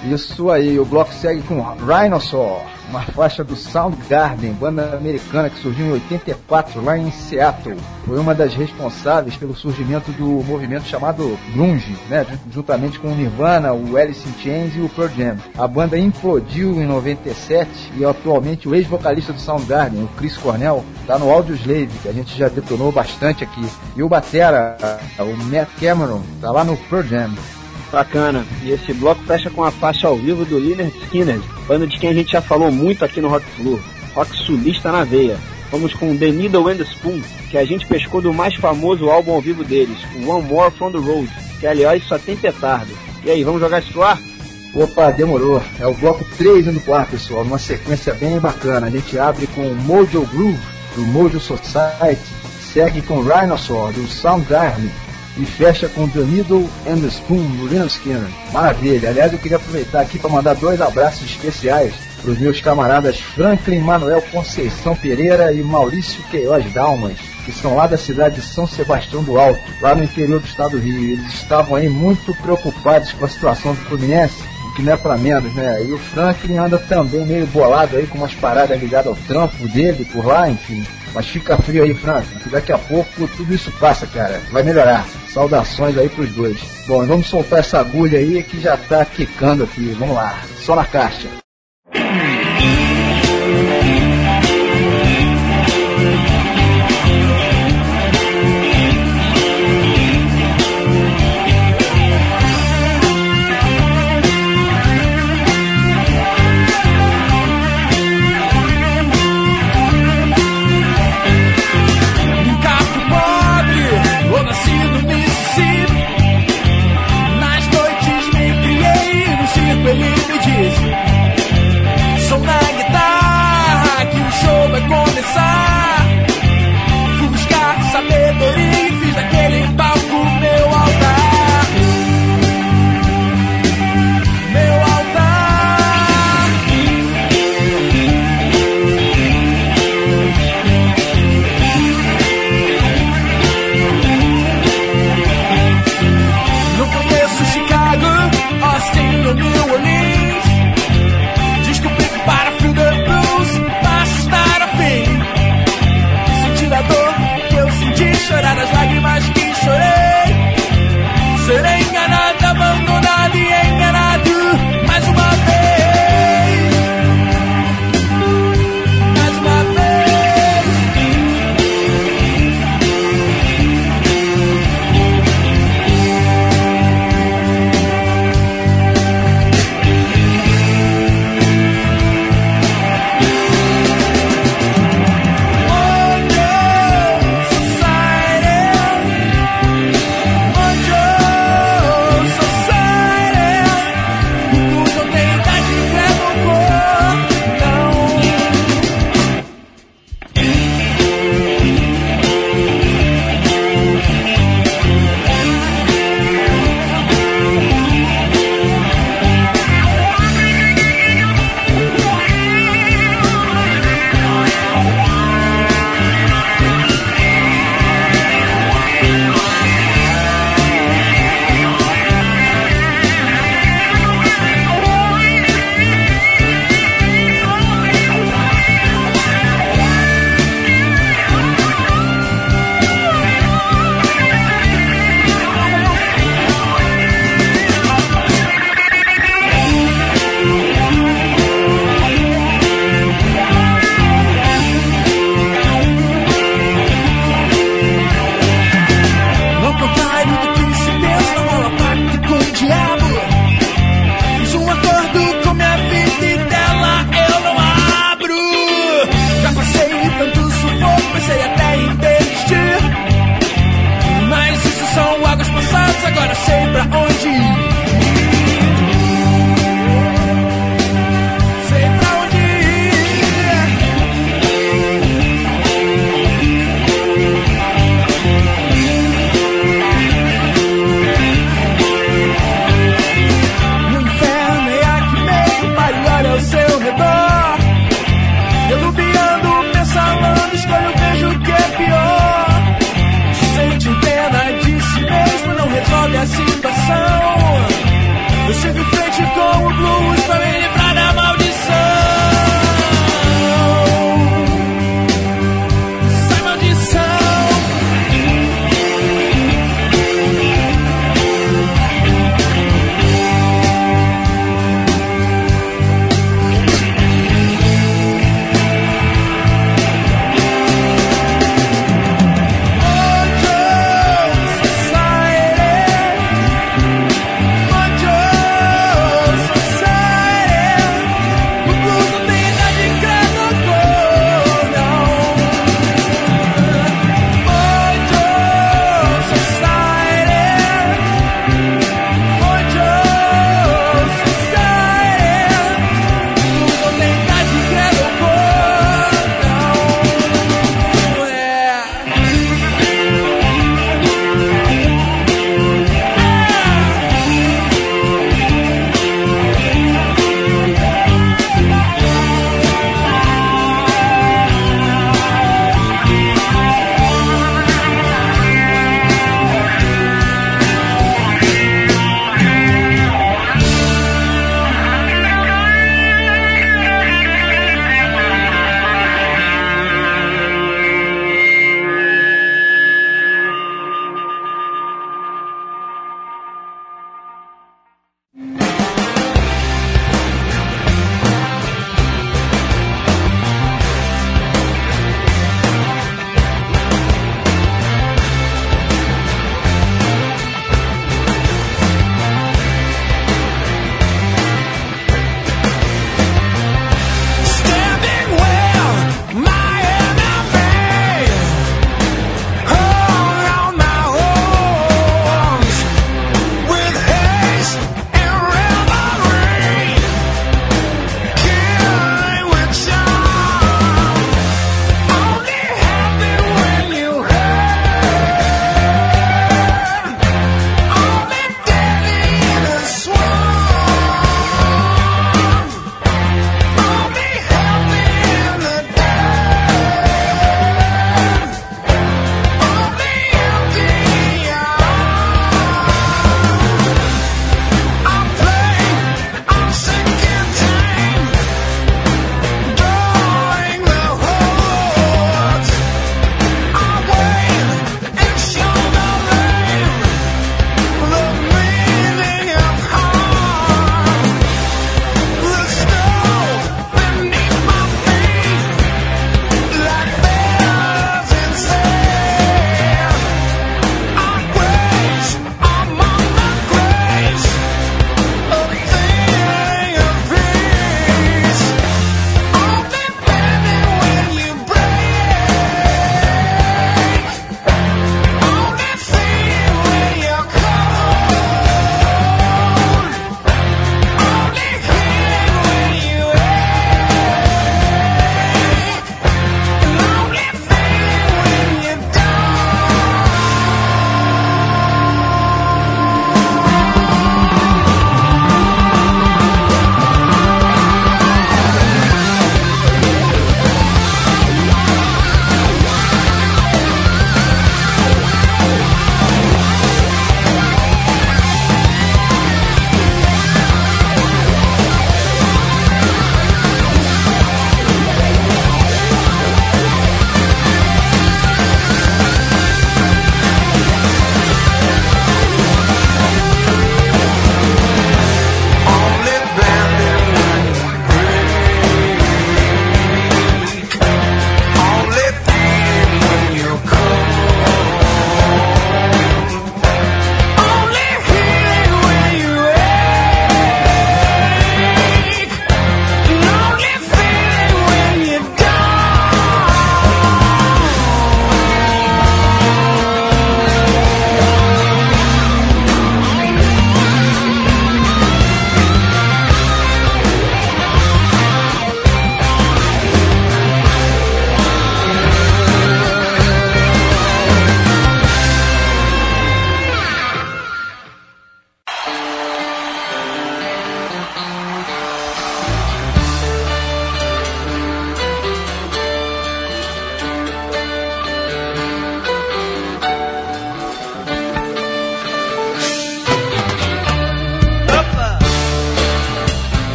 Isso aí, o bloco segue com Rhinosaur, uma faixa do Soundgarden, banda americana que surgiu em oitenta e quatro lá em Seattle. Foi uma das responsáveis pelo surgimento do movimento chamado Grunge, né, juntamente com o Nirvana, o Alice in Chains e o Pearl Jam. A banda implodiu em noventa e sete e atualmente o ex-vocalista do Soundgarden, o Chris Cornell, está no Audioslave, que a gente já detonou bastante aqui. E o batera, o Matt Cameron, está lá no Pearl Jam. Bacana. E esse bloco fecha com a faixa ao vivo do Lynyrd Skynyrd, banda de quem a gente já falou muito aqui no Rock Flu, rock sulista na veia. Vamos com The Needle and the Spoon, que a gente pescou do mais famoso álbum ao vivo deles, o One More from the Road, que aliás só tem petardo. E aí, vamos jogar isso pro ar? Opa, demorou. É o bloco três indo pro ar, pessoal, numa sequência bem bacana. A gente abre com Mojo Groove, do Mojo Society, segue com Rhinosaur, do Soundgarden, e fecha com The Needle and the Spoon, do Lynyrd Skynyrd. Maravilha. Aliás, eu queria aproveitar aqui para mandar dois abraços especiais para os meus camaradas Franklin Manuel Conceição Pereira e Maurício Queiroz Dalmas, que são lá da cidade de São Sebastião do Alto, lá no interior do estado do Rio. Eles estavam aí muito preocupados com a situação do Fluminense, o que não é para menos, né? E o Franklin anda também meio bolado aí com umas paradas ligadas ao trampo dele por lá, enfim. Mas fica frio aí, Franklin, que daqui a pouco tudo isso passa, cara. Vai melhorar. Saudações aí pros dois. Bom, vamos soltar essa agulha aí que já tá quicando aqui. Vamos lá, só na caixa. Ele me diz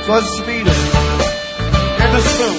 was the speed and the spoon.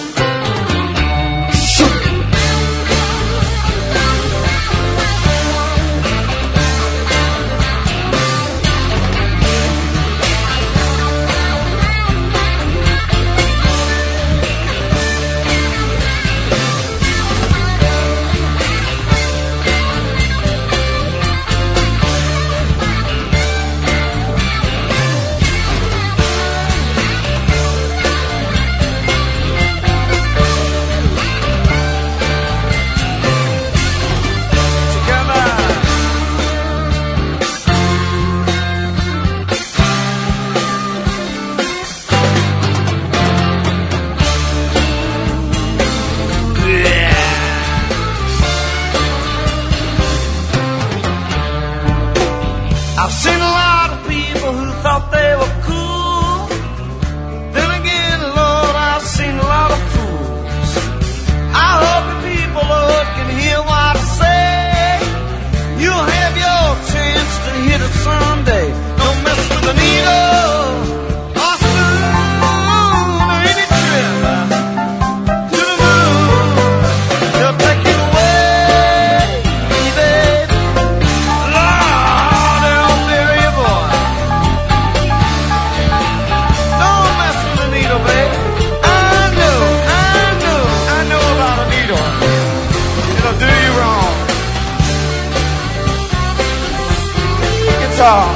I've seen a lot of people who thought they were cool. Then again, Lord, I've seen a lot of fools. I hope the people, Lord, can hear what I say. You'll have your chance to hit it someday. Don't mess with the needle or spoon or any trip to the moon. They'll take you away, baby. Lord, they'll bury your boy. Don't mess with the needle, baby. I know, I know, I know about a needle. It'll do you wrong. Guitar.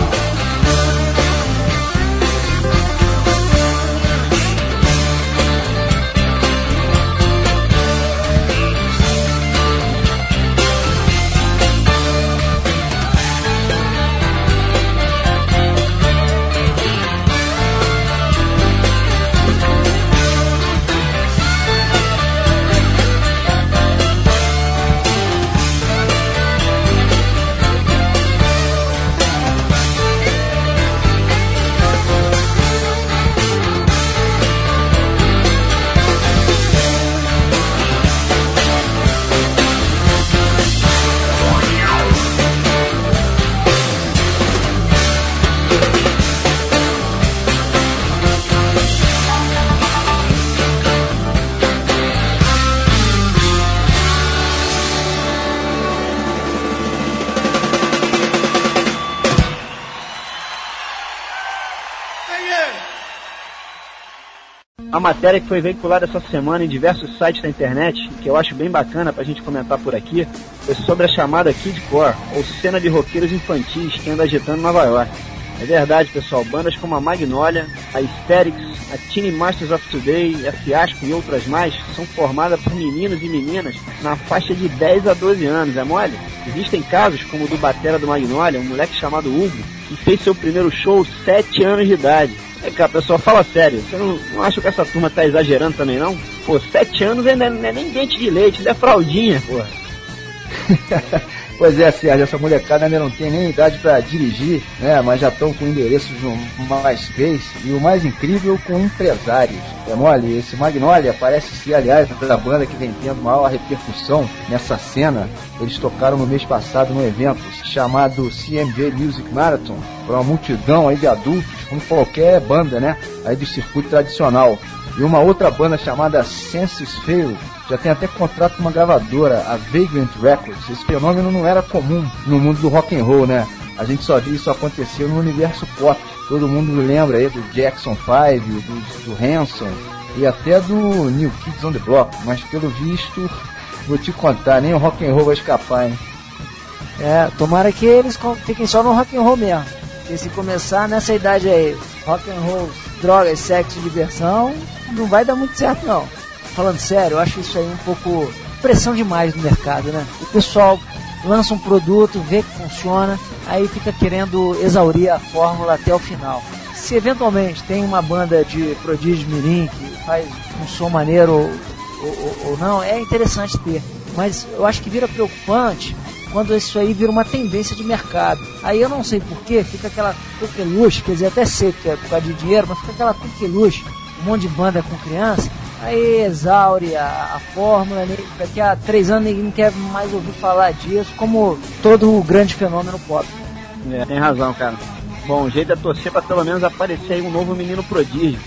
A matéria que foi veiculada essa semana em diversos sites da internet, que eu acho bem bacana pra gente comentar por aqui, foi sobre a chamada Kidcore, ou cena de roqueiros infantis que anda agitando Nova York. É verdade, pessoal, bandas como a Magnolia, a Hysterics, a Teen Masters of Today, a Fiasco e outras mais são formadas por meninos e meninas na faixa de dez a doze anos, é mole? Existem casos como o do batera do Magnolia, um moleque chamado Hugo, que fez seu primeiro show aos sete anos de idade. É, cara, pessoal, fala sério, você não, não acha que essa turma tá exagerando também, não? Pô, sete anos ainda não é nem dente de leite, ainda é fraldinha, porra. Pois é, Sérgio, essa molecada ainda não tem nem idade pra dirigir, né? Mas já estão com endereços no MySpace e o mais incrível, com empresários. É mole, esse Magnolia parece ser, aliás, da banda que vem tendo maior repercussão nessa cena. Eles tocaram no mês passado num evento chamado C M J Music Marathon, para uma multidão aí de adultos, como qualquer banda, né? Aí do circuito tradicional. E uma outra banda chamada Senses Fail já tem até contrato com uma gravadora, a Vagrant Records. Esse fenômeno não era comum no mundo do rock and roll, né? A gente só viu isso acontecer no universo pop. Todo mundo lembra aí do Jackson five, do, do Hanson e até do New Kids on the Block. Mas pelo visto, vou te contar, nem o rock and roll vai escapar, hein? É, tomara que eles fiquem só no rock and roll mesmo. Porque se começar nessa idade aí, rock and roll, drogas, sexo e diversão, não vai dar muito certo não. Falando sério, eu acho isso aí um pouco pressão demais no mercado, né? O pessoal lança um produto, vê que funciona, aí fica querendo exaurir a fórmula até o final. Se eventualmente tem uma banda de prodígio mirim que faz um som maneiro ou, ou, ou não, é interessante ter. Mas eu acho que vira preocupante quando isso aí vira uma tendência de mercado. Aí eu não sei porquê, fica aquela coqueluche, quer dizer, até sei que é por causa de dinheiro, mas fica aquela coqueluche, um monte de banda com criança, aí exaure a, a fórmula, né? Daqui a três anos ninguém quer mais ouvir falar disso, como todo o grande fenômeno pop. É, tem razão, cara. Bom, o jeito é torcer pra pelo menos aparecer aí um novo menino prodígio.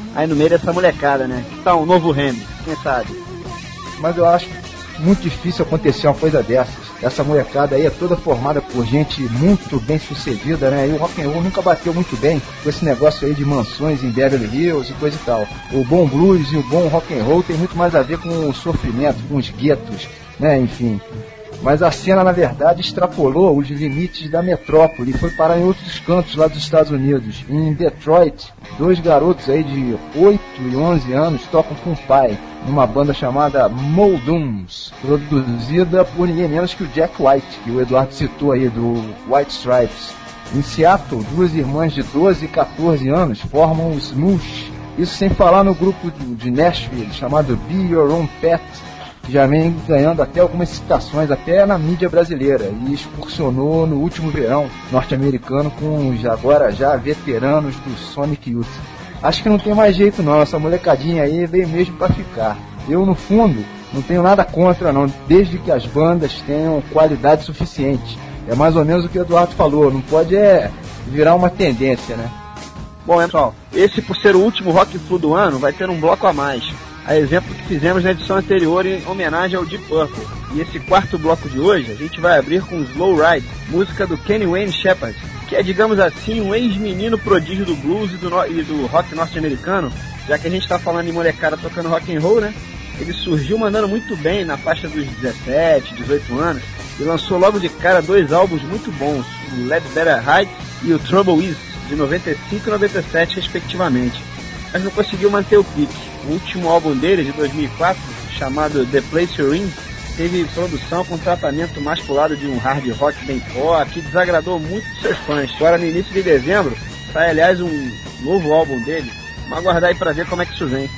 aí no meio dessa molecada, né? Que tá um novo Remy, quem sabe? Mas eu acho muito difícil acontecer uma coisa dessas. Essa molecada aí é toda formada por gente muito bem sucedida, né? E o rock and roll nunca bateu muito bem com esse negócio aí de mansões em Beverly Hills e coisa e tal. O bom blues e o bom rock and roll tem muito mais a ver com o sofrimento, com os guetos, né? Enfim. Mas a cena, na verdade, extrapolou os limites da metrópole e foi parar em outros cantos lá dos Estados Unidos. Em Detroit, dois garotos aí de oito e onze anos tocam com o pai, numa banda chamada Muldoons, produzida por ninguém menos que o Jack White, que o Eduardo citou aí, do White Stripes. Em Seattle, duas irmãs de doze e quatorze anos formam o Smoosh. Isso sem falar no grupo de Nashville, chamado Be Your Own Pet, que já vem ganhando até algumas citações, até na mídia brasileira, e excursionou no último verão norte-americano com os agora já veteranos do Sonic Youth. Acho que não tem mais jeito não, essa molecadinha aí veio mesmo pra ficar. Eu, no fundo, não tenho nada contra não, desde que as bandas tenham qualidade suficiente. É mais ou menos o que o Eduardo falou, não pode é virar uma tendência, né? Bom, pessoal, esse por ser o último Rock Flu do ano, vai ter um bloco a mais. A exemplo que fizemos na edição anterior em homenagem ao Deep Purple. E esse quarto bloco de hoje, a gente vai abrir com Slow Ride, música do Kenny Wayne Shepherd, que é, digamos assim, um ex-menino prodígio do blues e do, no- e do rock norte-americano, já que a gente está falando em molecada tocando rock and roll, né? Ele surgiu mandando muito bem na faixa dos dezessete, dezoito anos, e lançou logo de cara dois álbuns muito bons, o Let Better Hide e o Trouble Is, de noventa e cinco e noventa e sete, respectivamente. Mas não conseguiu manter o pique. O último álbum dele, de dois mil e quatro, chamado The Place You're In, teve produção com tratamento mais pro lado de um hard rock bem forte, que desagradou muito seus fãs. Agora, no início de dezembro, sai, aliás, um novo álbum dele. Vamos aguardar aí pra ver como é que isso vem.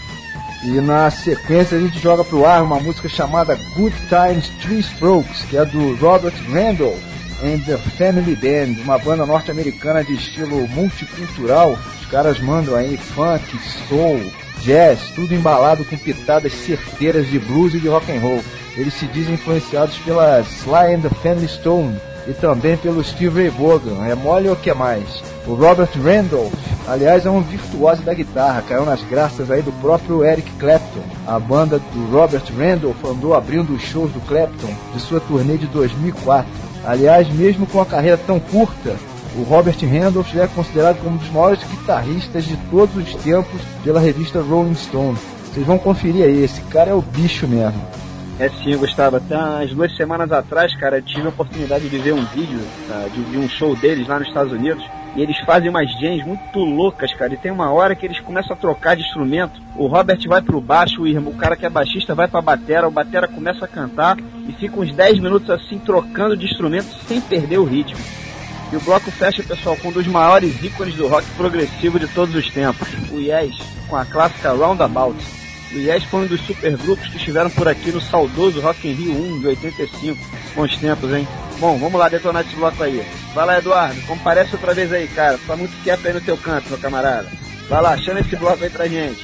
E na sequência a gente joga pro ar uma música chamada Good Times Three Strokes, que é do Robert Randolph and the Family Band, uma banda norte-americana de estilo multicultural. Os caras mandam aí funk, soul, jazz, tudo embalado com pitadas certeiras de blues e de rock and roll. Eles se dizem influenciados pela Sly and the Family Stone e também pelo Steve Ray Vaughan. É mole ou que mais? O Robert Randolph, aliás, é um virtuoso da guitarra, caiu nas graças aí do próprio Eric Clapton. A banda do Robert Randolph andou abrindo os shows do Clapton de sua turnê de dois mil e quatro. Aliás, mesmo com a carreira tão curta, o Robert Randolph já é considerado como um dos maiores guitarristas de todos os tempos pela revista Rolling Stone. Vocês vão conferir aí, esse cara é o bicho mesmo. É sim, Gustavo. Até umas duas semanas atrás, cara, eu tive a oportunidade de ver um vídeo, tá, de, de um show deles lá nos Estados Unidos. E eles fazem umas jams muito loucas, cara. E tem uma hora que eles começam a trocar de instrumento. O Robert vai pro baixo, o, irmão, o cara que é baixista vai pra batera, o batera começa a cantar e fica uns dez minutos assim trocando de instrumento sem perder o ritmo. E o bloco fecha, pessoal, com um dos maiores ícones do rock progressivo de todos os tempos, o Yes, com a clássica Roundabout. O Yes foi um dos supergrupos que estiveram por aqui no saudoso Rock in Rio um de oitenta e cinco. Bons tempos, hein? Bom, vamos lá detonar esse bloco aí. Vai lá, Eduardo, comparece outra vez aí, cara. Tá muito quieto aí no teu canto, meu camarada. Vai lá, chama esse bloco aí pra gente.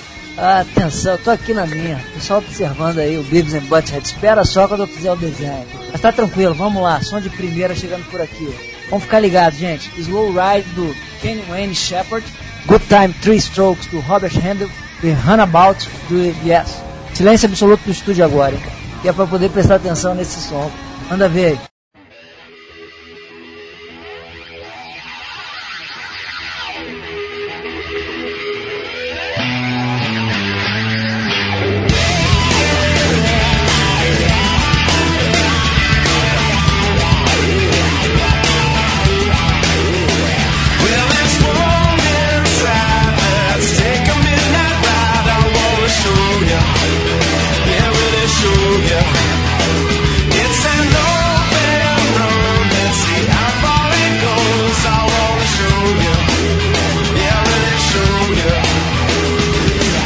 Atenção, eu tô aqui na minha. Pessoal observando aí o Beavis and Butthead. Espera só quando eu fizer o desenho. Mas tá tranquilo, vamos lá. Som de primeira chegando por aqui. Vamos ficar ligados, gente. Slow Ride do Kenny Wayne Shepherd. Good Time Three Strokes do Robert Randolph. E Runabout do Yes. Silêncio absoluto do estúdio agora, hein? Que é pra poder prestar atenção nesse som. Manda ver aí. Yeah.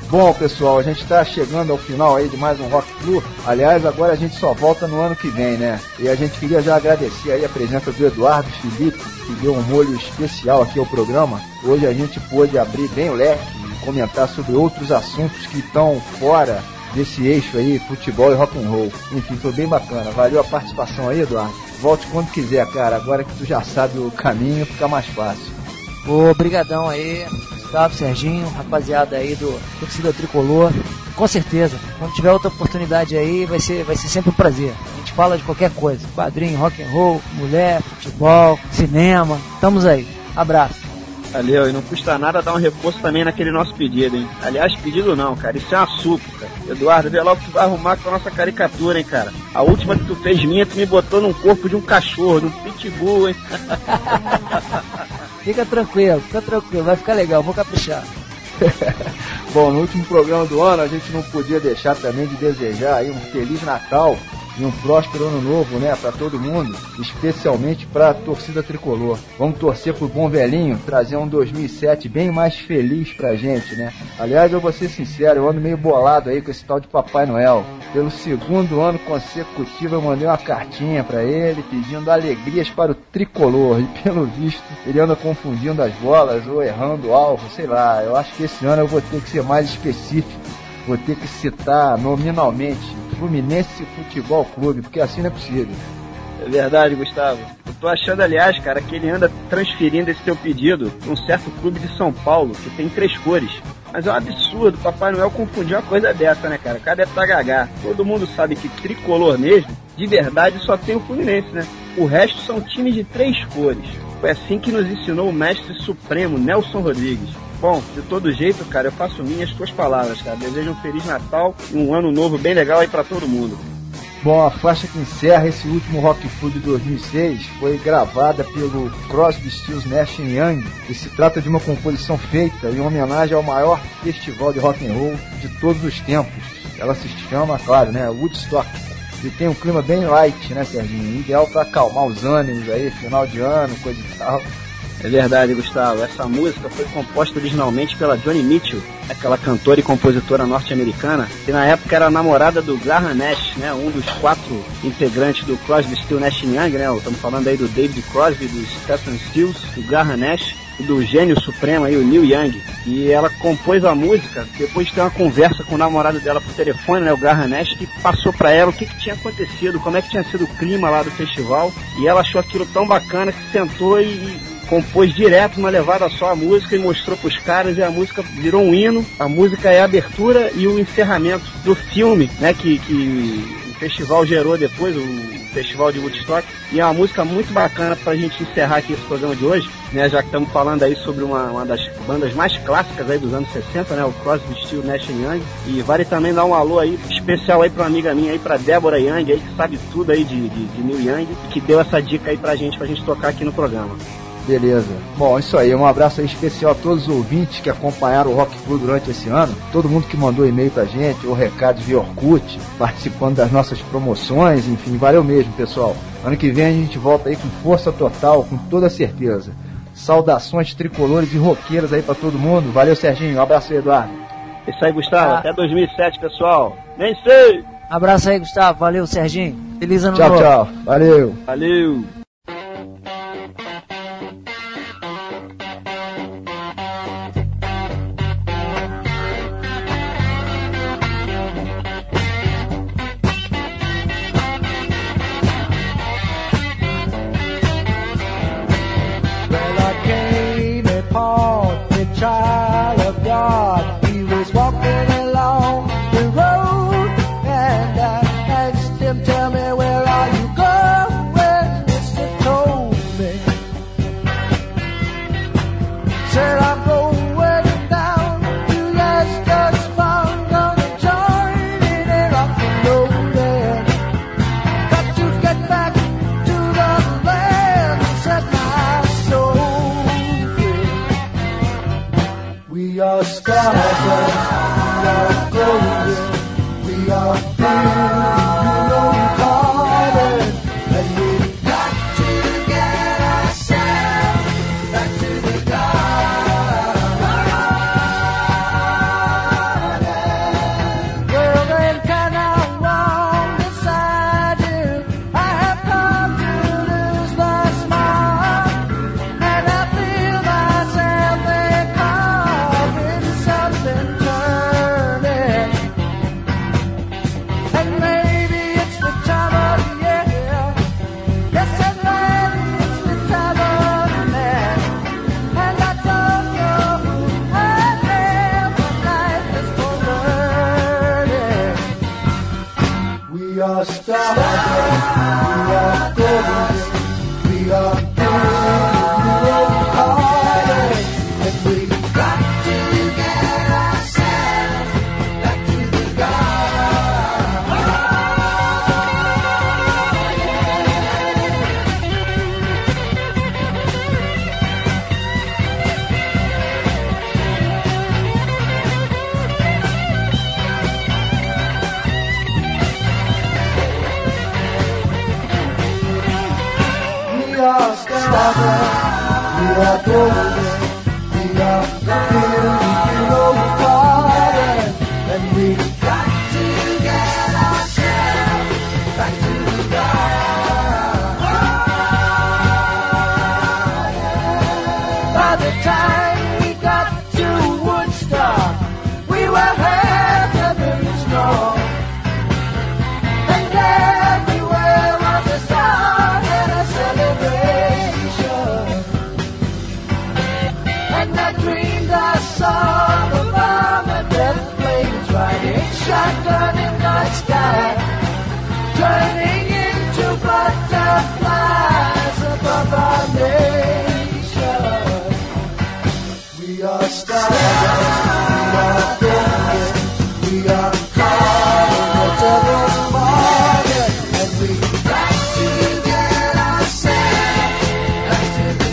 Bom, pessoal, a gente está chegando ao final aí de mais um Rock Flu. Aliás, agora a gente só volta no ano que vem, né? E a gente queria já agradecer aí a presença do Eduardo Felipe, que deu um molho especial aqui ao programa. Hoje a gente pôde abrir bem o leque e comentar sobre outros assuntos que estão fora desse eixo aí, futebol e rock and roll. Enfim, foi bem bacana. Valeu a participação aí, Eduardo. Volte quando quiser, cara. Agora que tu já sabe o caminho, fica mais fácil. Obrigadão aí, Gustavo, Serginho, rapaziada aí do Torcida Tricolor. Com certeza, quando tiver outra oportunidade aí, vai ser, vai ser sempre um prazer. A gente fala de qualquer coisa, quadrinho, rock and roll, mulher, futebol, cinema, estamos aí. Abraço. Valeu, e não custa nada dar um reforço também naquele nosso pedido, hein? Aliás, pedido não, cara, isso é uma súplica. Eduardo, vê lá o que tu vai arrumar com a nossa caricatura, hein, cara. A última que tu fez minha, tu me botou num corpo de um cachorro, de um pitbull, hein? Fica tranquilo, fica tranquilo, vai ficar legal, vou caprichar. Bom, no último programa do ano a gente não podia deixar também de desejar aí um Feliz Natal e um próspero ano novo, né, para todo mundo, especialmente para a torcida tricolor. Vamos torcer pro bom velhinho trazer um dois mil e sete bem mais feliz pra gente, né? Aliás, eu vou ser sincero, eu ando meio bolado aí com esse tal de Papai Noel. Pelo segundo ano consecutivo eu mandei uma cartinha para ele pedindo alegrias para o tricolor e pelo visto ele anda confundindo as bolas ou errando o alvo, sei lá. Eu acho que esse ano eu vou ter que ser mais específico, vou ter que citar nominalmente Fluminense Futebol Clube, porque assim não é possível. É verdade, Gustavo. Eu tô achando, aliás, cara, que ele anda transferindo esse teu pedido para um certo clube de São Paulo, que tem três cores. Mas é um absurdo Papai Noel confundir uma coisa dessa, né, cara? O cara deve tá gagá. Todo mundo sabe que tricolor mesmo, de verdade, só tem o Fluminense, né? O resto são times de três cores. Foi assim que nos ensinou o mestre supremo, Nelson Rodrigues. Bom, de todo jeito, cara, eu faço minhas tuas palavras, cara. Desejo um Feliz Natal e um ano novo bem legal aí pra todo mundo. Bom, a faixa que encerra esse último Rock Flu de dois mil e seis foi gravada pelo Crosby, Stills, Nash and Young, e se trata de uma composição feita em homenagem ao maior festival de rock and roll de todos os tempos. Ela se chama, claro, né, Woodstock. E tem um clima bem light, né, Serginho? Ideal para acalmar os ânimos aí, final de ano, coisa e tal. É verdade, Gustavo. Essa música foi composta originalmente pela Joni Mitchell, aquela cantora e compositora norte-americana, que na época era namorada do Graham Nash, né, um dos quatro integrantes do Crosby, Stills, Nash and Young, né? Estamos falando aí do David Crosby, do Stephen Stills, do Graham Nash e do gênio supremo aí, o Neil Young. E ela compôs a música depois de ter uma conversa com o namorado dela por telefone, né, o Graham Nash, que passou pra ela o que, que tinha acontecido, como é que tinha sido o clima lá do festival. E ela achou aquilo tão bacana que sentou e compôs direto uma levada só a música e mostrou pros caras, e a música virou um hino. A música é a abertura e o encerramento do filme, né, que, que o festival gerou depois, o festival de Woodstock. E é uma música muito bacana pra gente encerrar aqui esse programa de hoje, né, já que estamos falando aí sobre uma, uma das bandas mais clássicas aí dos anos sessenta, né, o Crosby, Stills, Nash and Young. E vale também dar um alô aí especial aí pra uma amiga minha aí, pra Débora Young aí, que sabe tudo aí de, de, de Neil Young, que deu essa dica aí pra gente, pra gente tocar aqui no programa. Beleza. Bom, isso aí. Um abraço aí especial a todos os ouvintes que acompanharam o Rock Flu durante esse ano. Todo mundo que mandou e-mail pra gente, ou recados via Orkut, participando das nossas promoções. Enfim, valeu mesmo, pessoal. Ano que vem a gente volta aí com força total, com toda certeza. Saudações tricolores e roqueiras aí pra todo mundo. Valeu, Serginho. Um abraço aí, Eduardo. Isso aí, Gustavo. Ah. Até dois mil e sete, pessoal. Nem sei! Abraço aí, Gustavo. Valeu, Serginho. Feliz ano tchau, novo. Tchau, tchau. Valeu. Valeu. Child of God, he was walking along the road, and I asked him, tell me, where are you going? Mister told me, said I'm going down to Leicester's Farm, gonna join in a rock and rollin'. Got to get back to the land and set my soul. We are stardust, we are golden, we are big, hearted, and we've got to get ourselves back to the garden. We are golden, we are feeling overcrowded, and we got to get ourselves back to God. By the time we got to Woodstock, we were half heaven strong, and everywhere was a song and a celebration. And I dreamed I saw the bomb and death flames riding shotgun in the sky, turning into butterflies above our nation. We are stars, we are broken, we are caught in the devil's market, and we got to get ourselves back to the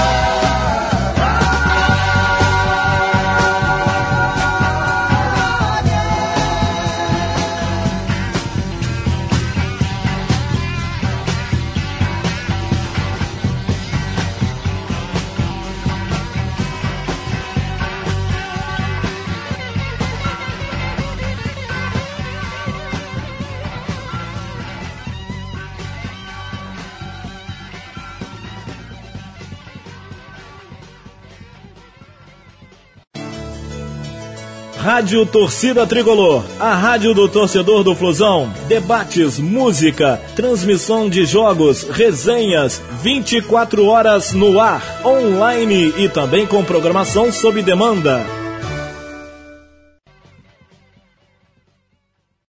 Rádio Torcida Tricolor, a rádio do torcedor do Flusão. Debates, música, transmissão de jogos, resenhas, vinte e quatro horas no ar, online e também com programação sob demanda.